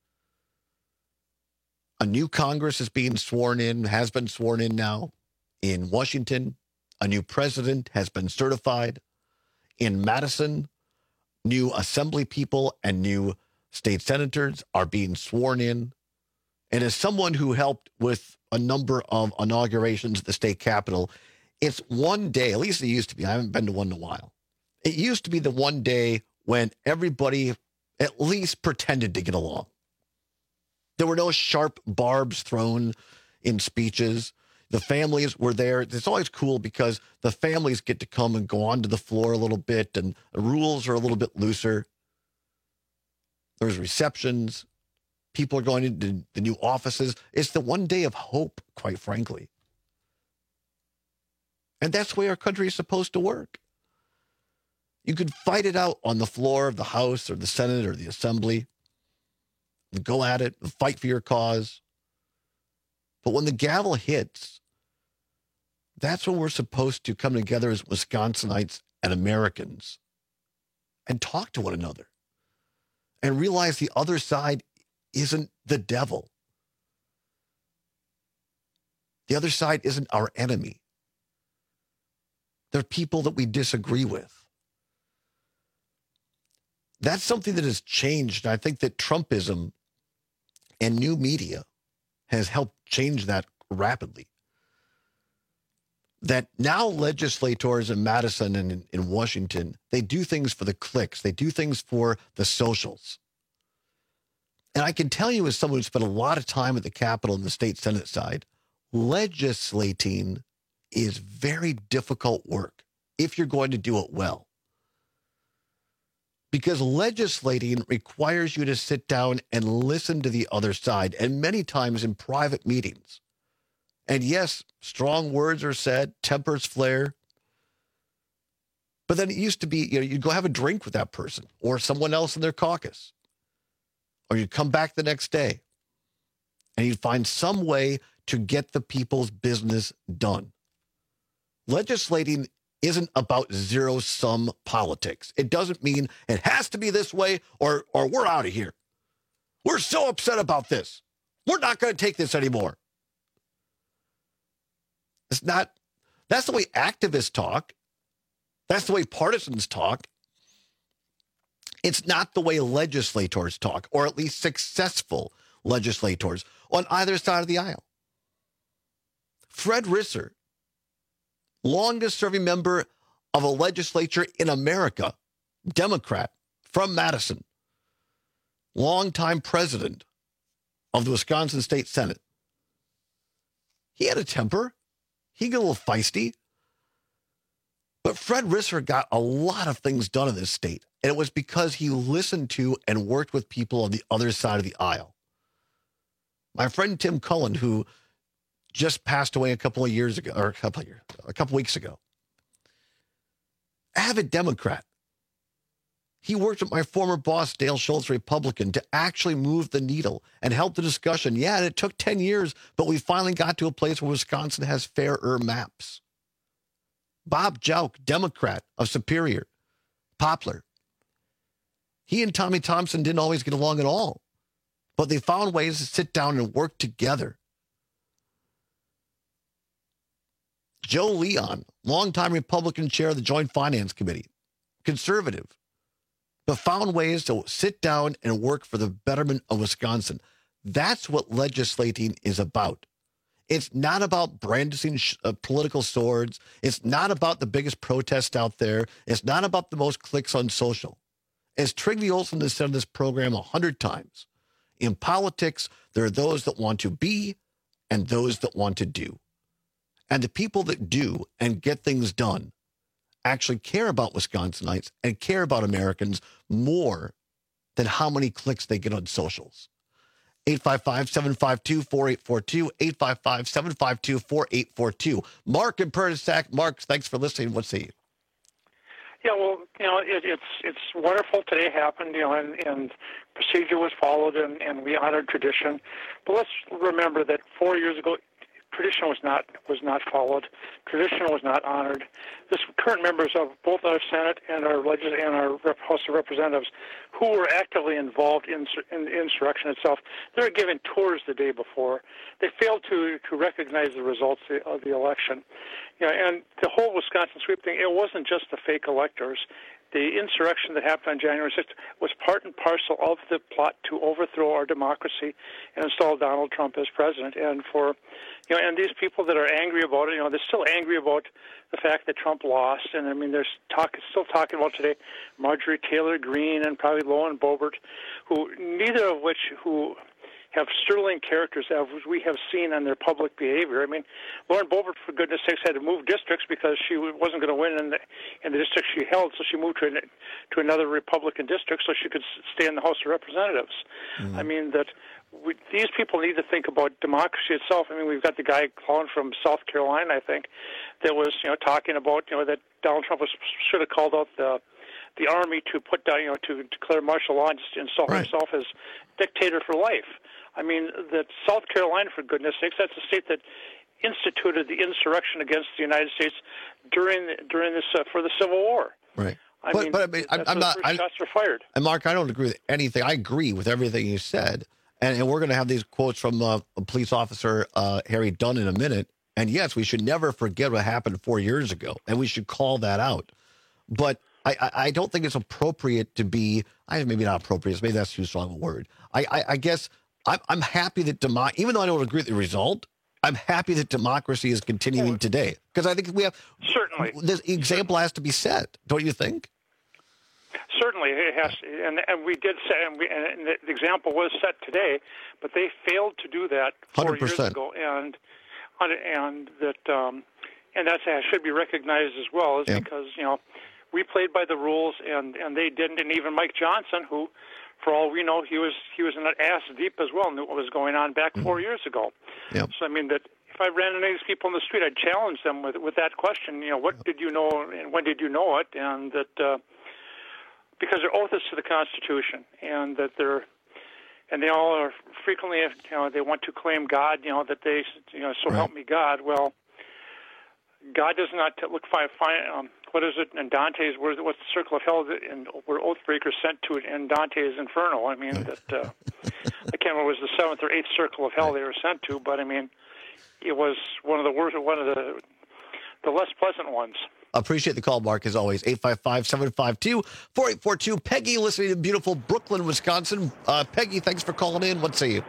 A new Congress is being sworn in, has been sworn in now in Washington. A new president has been certified. In Madison, new assembly people and new state senators are being sworn in. And as someone who helped with a number of inaugurations at the state capitol, it's one day, at least it used to be. I haven't been to one in a while. It used to be the one day when everybody at least pretended to get along. There were no sharp barbs thrown in speeches. The families were there. It's always cool because the families get to come and go onto the floor a little bit, and the rules are a little bit looser. There's receptions. People are going into the new offices. It's the one day of hope, quite frankly. And that's the way our country is supposed to work. You could fight it out on the floor of the House or the Senate or the Assembly. And go at it and fight for your cause. But when the gavel hits, that's when we're supposed to come together as Wisconsinites and Americans and talk to one another and realize the other side isn't the devil. The other side isn't our enemy. They're people that we disagree with. That's something that has changed. And I think that Trumpism and new media has helped change that rapidly. That now legislators in Madison and in, in Washington, they do things for the clicks. They do things for the socials. And I can tell you, as someone who spent a lot of time at the Capitol and the state Senate side, legislating is very difficult work if you're going to do it well. Because legislating requires you to sit down and listen to the other side, and many times in private meetings. And yes, strong words are said, tempers flare. But then it used to be, you know, you'd go have a drink with that person or someone else in their caucus. Or you'd come back the next day and you'd find some way to get the people's business done. Legislating isn't about zero-sum politics. It doesn't mean it has to be this way or, or we're out of here. We're so upset about this. We're not going to take this anymore. It's not, that's the way activists talk. That's the way partisans talk. It's not the way legislators talk, or at least successful legislators on either side of the aisle. Fred Risser, longest-serving member of a legislature in America, Democrat from Madison, longtime president of the Wisconsin State Senate. He had a temper. He got a little feisty. But Fred Risser got a lot of things done in this state, and it was because he listened to and worked with people on the other side of the aisle. My friend Tim Cullen, who just passed away a couple of years ago, or a couple of years, a couple of weeks ago, avid Democrat. He worked with my former boss, Dale Schultz, Republican, to actually move the needle and help the discussion. Yeah, and it took ten years, but we finally got to a place where Wisconsin has fairer maps. Bob Jauch, Democrat of Superior, Poplar. He and Tommy Thompson didn't always get along at all, but they found ways to sit down and work together. Joe Leon, longtime Republican chair of the Joint Finance Committee, conservative, but found ways to sit down and work for the betterment of Wisconsin. That's what legislating is about. It's not about brandishing sh- uh, political swords. It's not about the biggest protest out there. It's not about the most clicks on social. As Trygve Olsen has said on this program a hundred times, in politics, there are those that want to be and those that want to do. And the people that do and get things done actually care about Wisconsinites and care about Americans more than how many clicks they get on socials. eight five five, seven five two, four eight four two, eight five five, seven five two, four eight four two. Mark in Pernisac. Mark, thanks for listening. What's the... Yeah, well, you know, it, it's it's wonderful today happened, you know, and, and procedure was followed, and, and we honored tradition. But let's remember that four years ago, tradition was not was not followed. Tradition was not honored. This current members of both our Senate and our legis- and our Rep- House of Representatives, who were actively involved in, in the insurrection itself, they were given tours the day before. They failed to to recognize the results of the election. You know, and the whole Wisconsin sweep thing, it wasn't just the fake electors. The insurrection that happened on January sixth was part and parcel of the plot to overthrow our democracy and install Donald Trump as president. And for, you know, and these people that are angry about it, you know, they're still angry about the fact that Trump lost. And I mean, they're talk, still talking about today Marjorie Taylor Greene and probably Lauren Boebert, who neither of which who have sterling characters as we have seen on their public behavior. I mean, Lauren Boebert, for goodness sakes, had to move districts because she wasn't going to win in the in the district she held, so she moved to an, to another Republican district so she could stay in the House of Representatives. Mm-hmm. I mean, that we, these people need to think about democracy itself. I mean, we've got the guy calling from South Carolina, I think, that was, you know, talking about, you know, that Donald Trump was should have called out the the army to put down, you know, to declare martial law and just install right. himself as dictator for life. I mean, that South Carolina, for goodness sakes, that's a state that instituted the insurrection against the United States during during this uh, for the Civil War. Right. I but, mean, but I mean, I'm, I'm not. First I, shots were fired. And Mark, I don't agree with anything. I agree with everything you said, and, and we're going to have these quotes from uh, police officer uh, Harry Dunn in a minute. And yes, we should never forget what happened four years ago, and we should call that out. But I, I, I don't think it's appropriate to be. I maybe not appropriate. Maybe that's too strong a word. I, I, I guess. I'm, I'm happy that, demo- even though I don't agree with the result, I'm happy that democracy is continuing oh, today. Because I think we have... Certainly. This example has to be set, don't you think? Certainly. It has to, and, and we did say, and, we, and the example was set today, but they failed to do that four one hundred percent. Years ago. And and that um, and that's, that should be recognized as well, is yeah. because, you know, we played by the rules, and, and they didn't. And even Mike Johnson, who, for all we know, he was he was in an ass deep as well, knew what was going on back mm-hmm. four years ago. Yep. So I mean that if I ran into these people in the street, I'd challenge them with with that question. You know, what did you know, and when did you know it? And that uh, because their oath is to the Constitution, and that they're and they all are frequently, you know, they want to claim God. You know, that they, you know, so right. help me God. Well, God does not t- look fine. Um, what is it in Dante's? Where's what's the circle of hell? That, and where oath breakers sent to it in Dante's Inferno. I mean that uh, I can't remember. It was the seventh or eighth circle of hell they were sent to, but I mean it was one of the worst, one of the the less pleasant ones. Appreciate the call, Mark, as always. eight five five, seven five two, four eight four two. Peggy, listening to beautiful Brooklyn, Wisconsin. Uh, Peggy, thanks for calling in. What say you?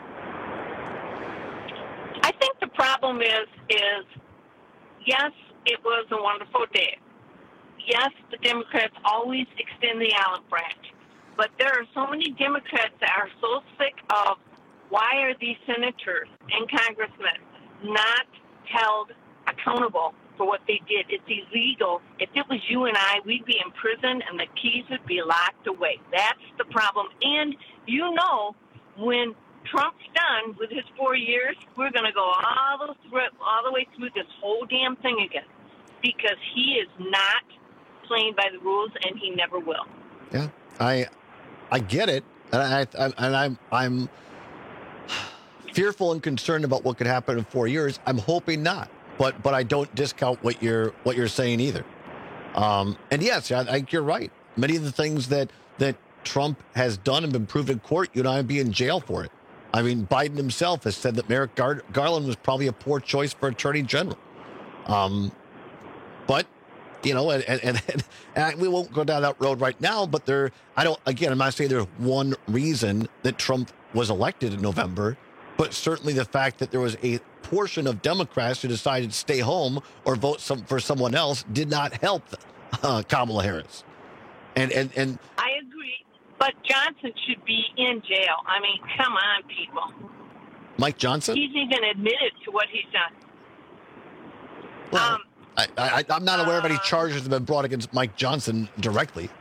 I think the problem is, is yes, it was a wonderful day. Yes, the Democrats always extend the olive branch. But there are so many Democrats that are so sick of why are these senators and congressmen not held accountable for what they did. It's illegal. If it was you and I, we'd be in prison and the keys would be locked away. That's the problem. And you know, when Trump's done with his four years, we're going to go all the, all the way through this whole damn thing again because he is not playing by the rules and he never will. Yeah, I I get it. And, I, I, and I'm, I'm fearful and concerned about what could happen in four years. I'm hoping not. But but I don't discount what you're what you're saying either. Um, and yes, I, I think you're right. Many of the things that, that Trump has done and been proved in court, you and I would be in jail for it. I mean, Biden himself has said that Merrick Gar- Garland was probably a poor choice for attorney general. Um, but, you know, and, and, and, and we won't go down that road right now, but there, I don't, again, I'm not saying there's one reason that Trump was elected in November, but certainly the fact that there was a portion of Democrats who decided to stay home or vote some, for someone else did not help uh, Kamala Harris. And, and, and I agree, but Johnson should be in jail. I mean, come on, people. Mike Johnson? He's even admitted to what he's done. Well, um, I, I, I'm not aware of any uh, charges that have been brought against Mike Johnson directly.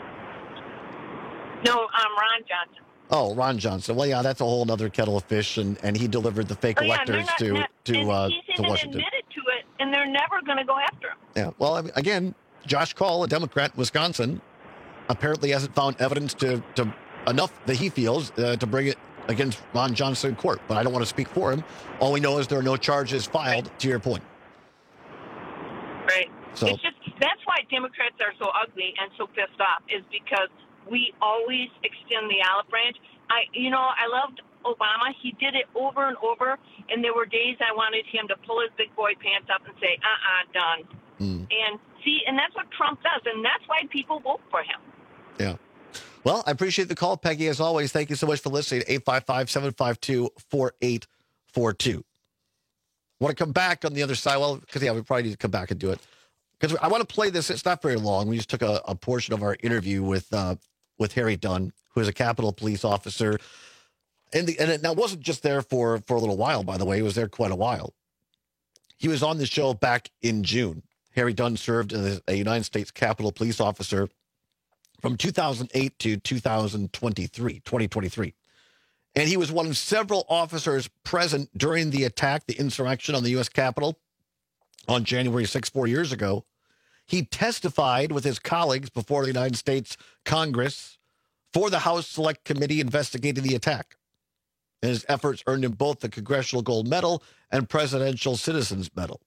No, um, Ron Johnson. Oh, Ron Johnson. Well, yeah, that's a whole other kettle of fish, and, and he delivered the fake oh, yeah, electors not, to not, to and uh, he's to even Washington. admitted to it, and they're never going to go after him. Yeah. Well, I mean, again, Josh Call, a Democrat in Wisconsin, apparently hasn't found evidence to, to enough that he feels uh, to bring it against Ron Johnson in court. But I don't want to speak for him. All we know is there are no charges filed. Right. To your point. Right. So it's just that's why Democrats are so ugly and so pissed off is because we always extend the olive branch. I, you know, I loved Obama. He did it over and over, and there were days I wanted him to pull his big boy pants up and say, uh-uh, done. Mm. And see, and that's what Trump does, and that's why people vote for him. Yeah. Well, I appreciate the call, Peggy, as always. Thank you so much for listening. eight five five, seven five two, four eight four two. Want to come back on the other side? Well, because, yeah, we probably need to come back and do it. Because I want to play this. It's not very long. We just took a, a portion of our interview with uh, with Harry Dunn, who is a Capitol Police officer. And, the, and it now wasn't just there for, for a little while, by the way. He was there quite a while. He was on the show back in June. Harry Dunn served as a United States Capitol Police officer from two thousand eight to two thousand twenty-three, twenty twenty-three. And he was one of several officers present during the attack, the insurrection on the U S Capitol on January sixth, four years ago. He testified with his colleagues before the United States Congress for the House Select Committee investigating the attack. And his efforts earned him both the Congressional Gold Medal and Presidential Citizens Medal.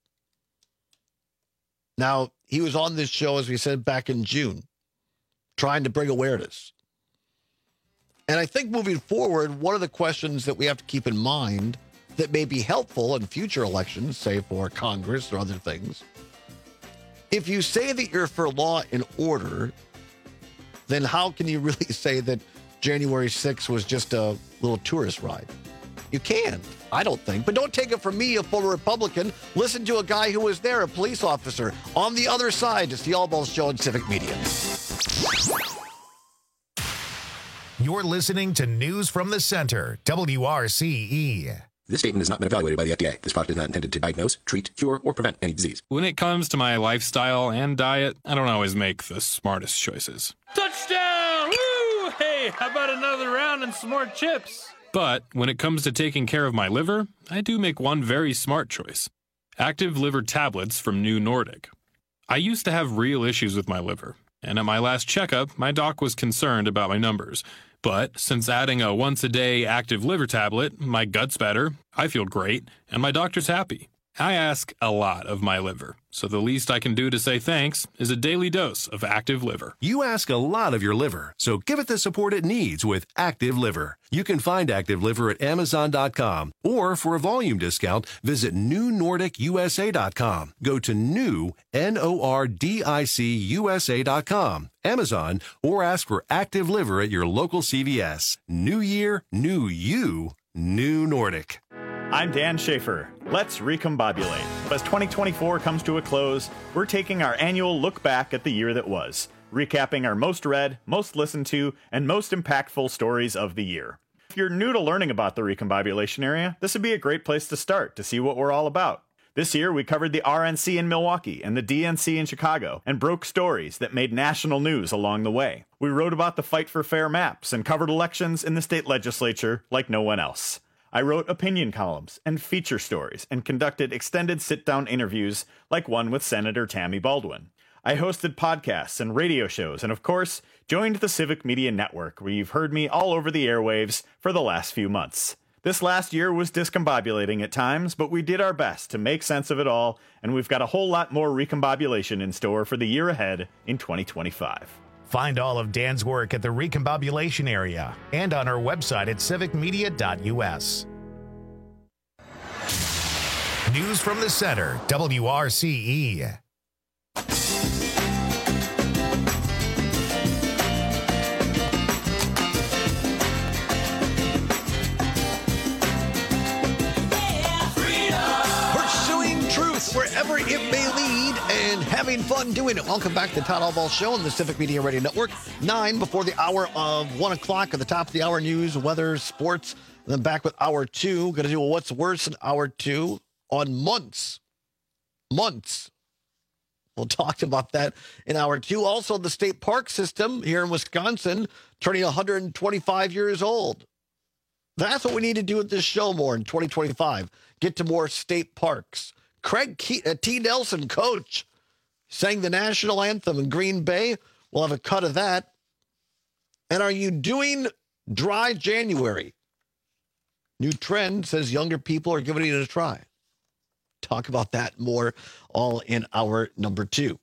Now, he was on this show, as we said, back in June, trying to bring awareness. And I think moving forward, one of the questions that we have to keep in mind that may be helpful in future elections, say for Congress or other things, if you say that you're for law and order, then how can you really say that January sixth was just a little tourist ride? You can't. I don't think. But don't take it from me, a former Republican. Listen to a guy who was there, a police officer, on the other side. It's the All Balls Show on Civic Media. You're listening to News from the Center, W R C E. This statement has not been evaluated by the F D A. This product is not intended to diagnose, treat, cure, or prevent any disease. When it comes to my lifestyle and diet, I don't always make the smartest choices. Touchdown! Woo! Hey, how about another round and some more chips? But when it comes to taking care of my liver, I do make one very smart choice. Active liver tablets from New Nordic. I used to have real issues with my liver, and at my last checkup, my doc was concerned about my numbers. But since adding a once-a-day active liver tablet, my gut's better, I feel great, and my doctor's happy. I ask a lot of my liver, so the least I can do to say thanks is a daily dose of Active Liver. You ask a lot of your liver, so give it the support it needs with Active Liver. You can find Active Liver at Amazon dot com, or for a volume discount, visit New Nordic U S A dot com. Go to new, N O R D I C U S A dot com, Amazon, or ask for Active Liver at your local C V S. New year, new you, New Nordic. I'm Dan Schaefer. Let's recombobulate. As twenty twenty-four comes to a close, we're taking our annual look back at the year that was, recapping our most read, most listened to, and most impactful stories of the year. If you're new to learning about the recombobulation area, this would be a great place to start to see what we're all about. This year, we covered the R N C in Milwaukee and the D N C in Chicago and broke stories that made national news along the way. We wrote about the fight for fair maps and covered elections in the state legislature like no one else. I wrote opinion columns and feature stories and conducted extended sit-down interviews like one with Senator Tammy Baldwin. I hosted podcasts and radio shows and, of course, joined the Civic Media Network, where you've heard me all over the airwaves for the last few months. This last year was discombobulating at times, but we did our best to make sense of it all, and we've got a whole lot more recombobulation in store for the year ahead in twenty twenty-five. Find all of Dan's work at the recombobulation area and on our website at civic media dot U S. News from the Center, W R C E. Pursuing truth wherever it may lead and having fun doing it. Welcome back to the Todd Allball Show on the Civic Media Radio Network. Nine before the hour of one o'clock at the top of the hour, news, weather, sports. And then back with hour two. Going to do a what's worse in hour two on months. Months. We'll talk about that in hour two. Also, the state park system here in Wisconsin turning one hundred twenty-five years old. That's what we need to do with this show more in twenty twenty-five. Get to more state parks. Craig Key, uh, T. Nelson, coach, sang the national anthem in Green Bay. We'll have a cut of that. And are you doing dry January? New trend says younger people are giving it a try. Talk about that more all in hour number two.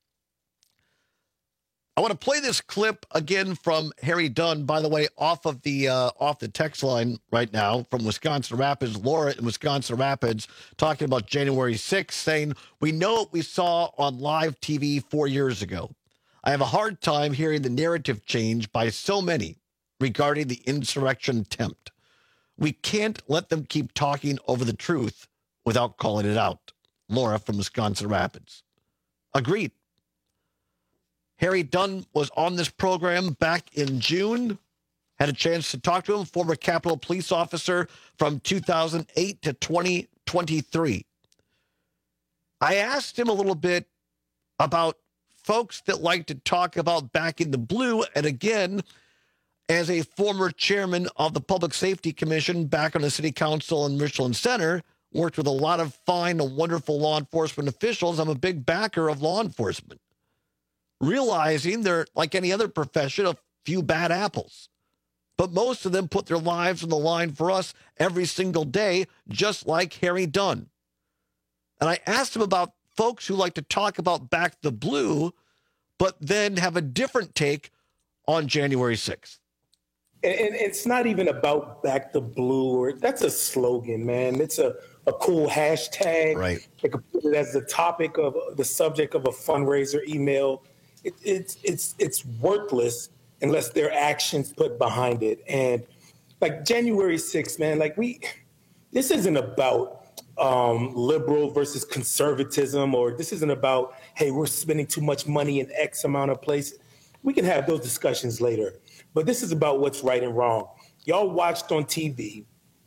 I want to play this clip again from Harry Dunn, by the way, off of the uh, off the text line right now from Wisconsin Rapids. Laura in Wisconsin Rapids talking about January sixth, saying, we know what we saw on live T V four years ago. I have a hard time hearing the narrative change by so many regarding the insurrection attempt. We can't let them keep talking over the truth without calling it out. Laura from Wisconsin Rapids. Agreed. Harry Dunn was on this program back in June. Had a chance to talk to him, former Capitol Police officer from two thousand eight to twenty twenty-three. I asked him a little bit about folks that like to talk about back in the blue. And again, as a former chairman of the Public Safety Commission back on the city council in Richland Center, worked with a lot of fine and wonderful law enforcement officials. I'm a big backer of law enforcement. Realizing they're, like any other profession, a few bad apples. But most of them put their lives on the line for us every single day, just like Harry Dunn. And I asked him about folks who like to talk about back the blue, but then have a different take on January sixth. And it's not even about back the blue, or that's a slogan, man. It's a, a cool hashtag. Right. They could put it as the topic of the subject of a fundraiser email. It, it's it's it's worthless unless there are actions put behind it. And like January sixth, man, like we, this isn't about um, liberal versus conservatism, or this isn't about, hey, we're spending too much money in X amount of places. We can have those discussions later. But this is about what's right and wrong. Y'all watched on T V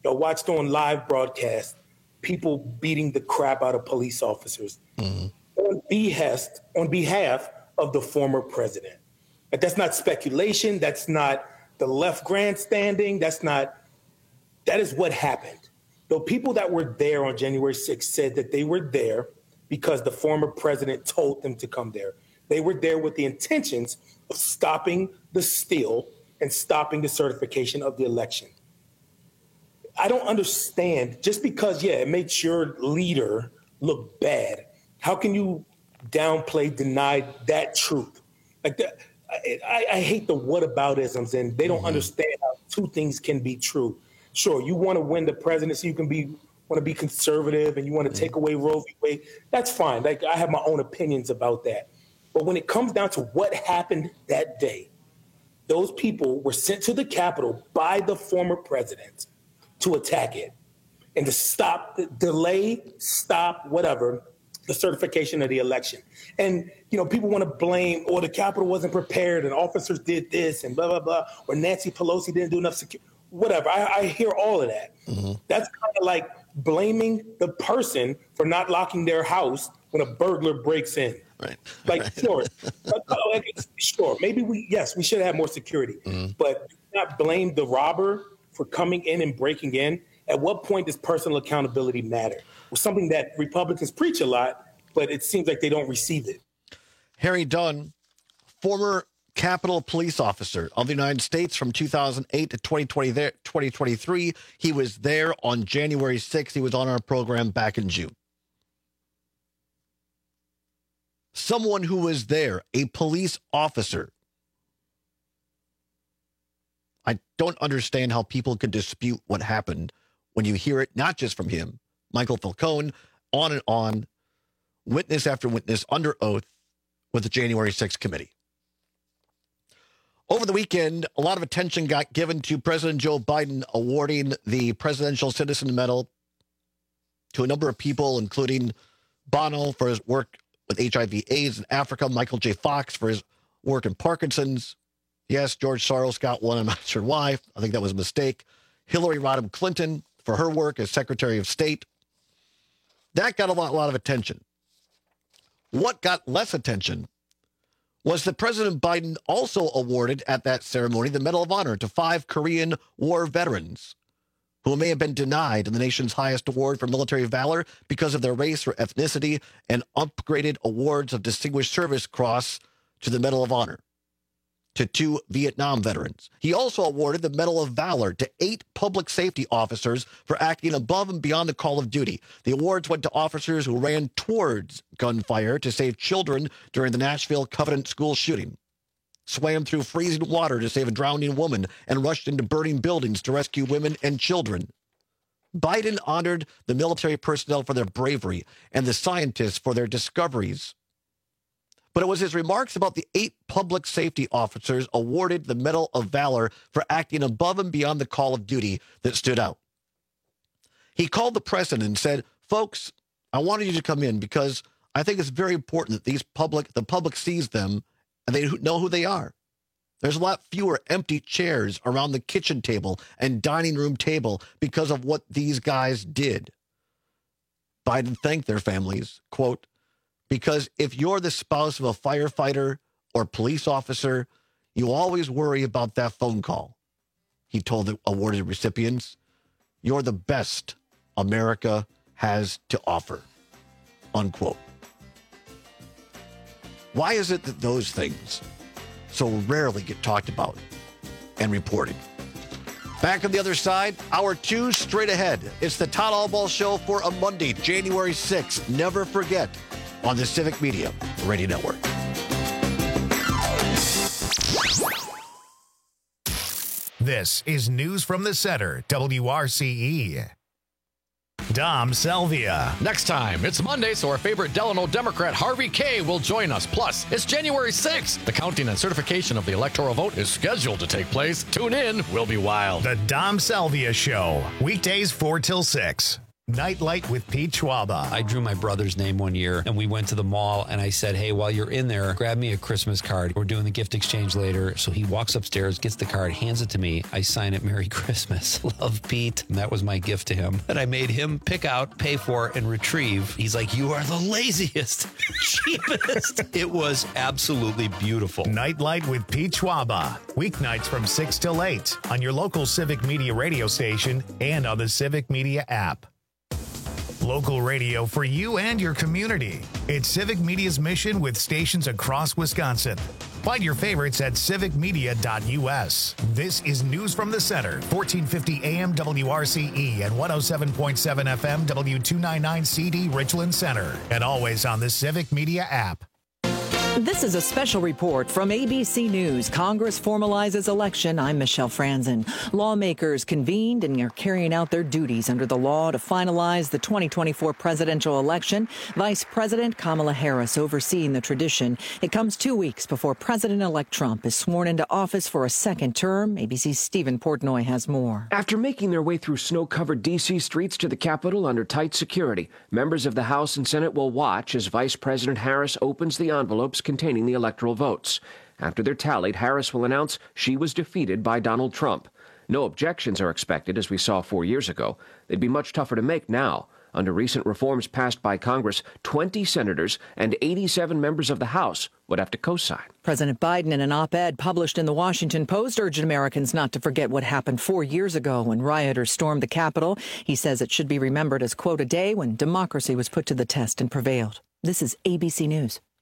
I watched on live broadcast people beating the crap out of police officers mm-hmm. on behest, on behalf of the former president. But that's not speculation. That's not the left grandstanding. That's not, that is what happened. The people that were there on January sixth said that they were there because the former president told them to come there. They were there with the intentions of stopping the steal and stopping the certification of the election. I don't understand, just because, yeah, it makes your leader look bad, how can you downplay, deny that truth? Like that, I, I, I hate the whataboutisms, and they don't mm-hmm. understand how two things can be true. Sure, you want to win the presidency, you can be want to be conservative, and you want to mm-hmm. take away Roe v. Wade. That's fine. Like, I have my own opinions about that. But when it comes down to what happened that day, those people were sent to the Capitol by the former president to attack it and to stop, delay, stop, whatever, the certification of the election. And, you know, people want to blame, or the Capitol wasn't prepared and officers did this and blah, blah, blah, or Nancy Pelosi didn't do enough security, whatever. I, I hear all of that. Mm-hmm. That's kind of like blaming the person for not locking their house when a burglar breaks in. Right. Like, right. sure, like, sure, maybe we, yes, we should have more security, mm-hmm. but do not blame the robber for coming in and breaking in. At what point does personal accountability matter? Well, something that Republicans preach a lot, but it seems like they don't receive it. Harry Dunn, former Capitol Police Officer of the United States from two thousand eight to twenty twenty there, twenty twenty-three. He was there on January sixth. He was on our program back in June. Someone who was there, a police officer. I don't understand how people could dispute what happened when you hear it, not just from him, Michael Falcone, on and on, witness after witness, under oath with the January sixth committee. Over the weekend, a lot of attention got given to President Joe Biden awarding the Presidential Citizen Medal to a number of people, including Bono for his work with H I V AIDS in Africa, Michael J. Fox for his work in Parkinson's. Yes, George Soros got one. I'm not sure why. I think that was a mistake. Hillary Rodham Clinton for her work as Secretary of State. That got a lot, a lot of attention. What got less attention was that President Biden also awarded at that ceremony the Medal of Honor to five Korean War veterans who may have been denied the nation's highest award for military valor because of their race or ethnicity, and upgraded awards of Distinguished Service Cross to the Medal of Honor to two Vietnam veterans. He also awarded the Medal of Valor to eight public safety officers for acting above and beyond the call of duty. The awards went to officers who ran towards gunfire to save children during the Nashville Covenant School shooting, swam through freezing water to save a drowning woman, and rushed into burning buildings to rescue women and children. Biden honored the military personnel for their bravery and the scientists for their discoveries. But it was his remarks about the eight public safety officers awarded the Medal of Valor for acting above and beyond the call of duty that stood out. He called the president and said, "Folks, I wanted you to come in because I think it's very important that these public, the public sees them and they know who they are. There's a lot fewer empty chairs around the kitchen table and dining room table because of what these guys did." Biden thanked their families, quote, "Because if you're the spouse of a firefighter or police officer, you always worry about that phone call." He told the awarded recipients, "You're the best America has to offer," unquote. Why is it that those things so rarely get talked about and reported? Back on the other side, hour two straight ahead. It's the Todd Allball Show for a Monday, January sixth. Never forget, on the Civic Media Radio Network. This is News from the Center, W R C E. Dom Selvia. Next time, it's Monday, so our favorite Delano Democrat, Harvey Kaye, will join us. Plus, it's January sixth. The counting and certification of the electoral vote is scheduled to take place. Tune in. We'll be wild. The Dom Selvia Show. Weekdays four till six. Nightlight with Pete Schwaba. I drew my brother's name one year, and we went to the mall, and I said, hey, while you're in there, grab me a Christmas card. We're doing the gift exchange later. So he walks upstairs, gets the card, hands it to me. I sign it, Merry Christmas. Love, Pete. And that was my gift to him. And I made him pick out, pay for, and retrieve. He's like, you are the laziest, cheapest. It was absolutely beautiful. Nightlight with Pete Schwaba. Weeknights from six till eight on your local Civic Media radio station and on the Civic Media app. Local radio for you and your community. It's Civic Media's mission with stations across Wisconsin. Find your favorites at civic media dot u s. This is News from the Center, fourteen fifty A M W R C E and one oh seven point seven F M W two ninety-nine C D Richland Center. And always on the Civic Media app. This is a special report from A B C News. Congress formalizes election. I'm Michelle Franzen. Lawmakers convened and are carrying out their duties under the law to finalize the twenty twenty-four presidential election. Vice President Kamala Harris overseeing the tradition. It comes two weeks before President-elect Trump is sworn into office for a second term. A B C's Stephen Portnoy has more. After making their way through snow-covered D C streets to the Capitol under tight security, members of the House and Senate will watch as Vice President Harris opens the envelopes containing the electoral votes. After they're tallied, Harris will announce she was defeated by Donald Trump. No objections are expected, as we saw four years ago. They'd be much tougher to make now. Under recent reforms passed by Congress, twenty senators and eighty-seven members of the House would have to co-sign. President Biden, in an op-ed published in the Washington Post, urged Americans not to forget what happened four years ago when rioters stormed the Capitol. He says it should be remembered as, quote, a day when democracy was put to the test and prevailed. This is A B C News.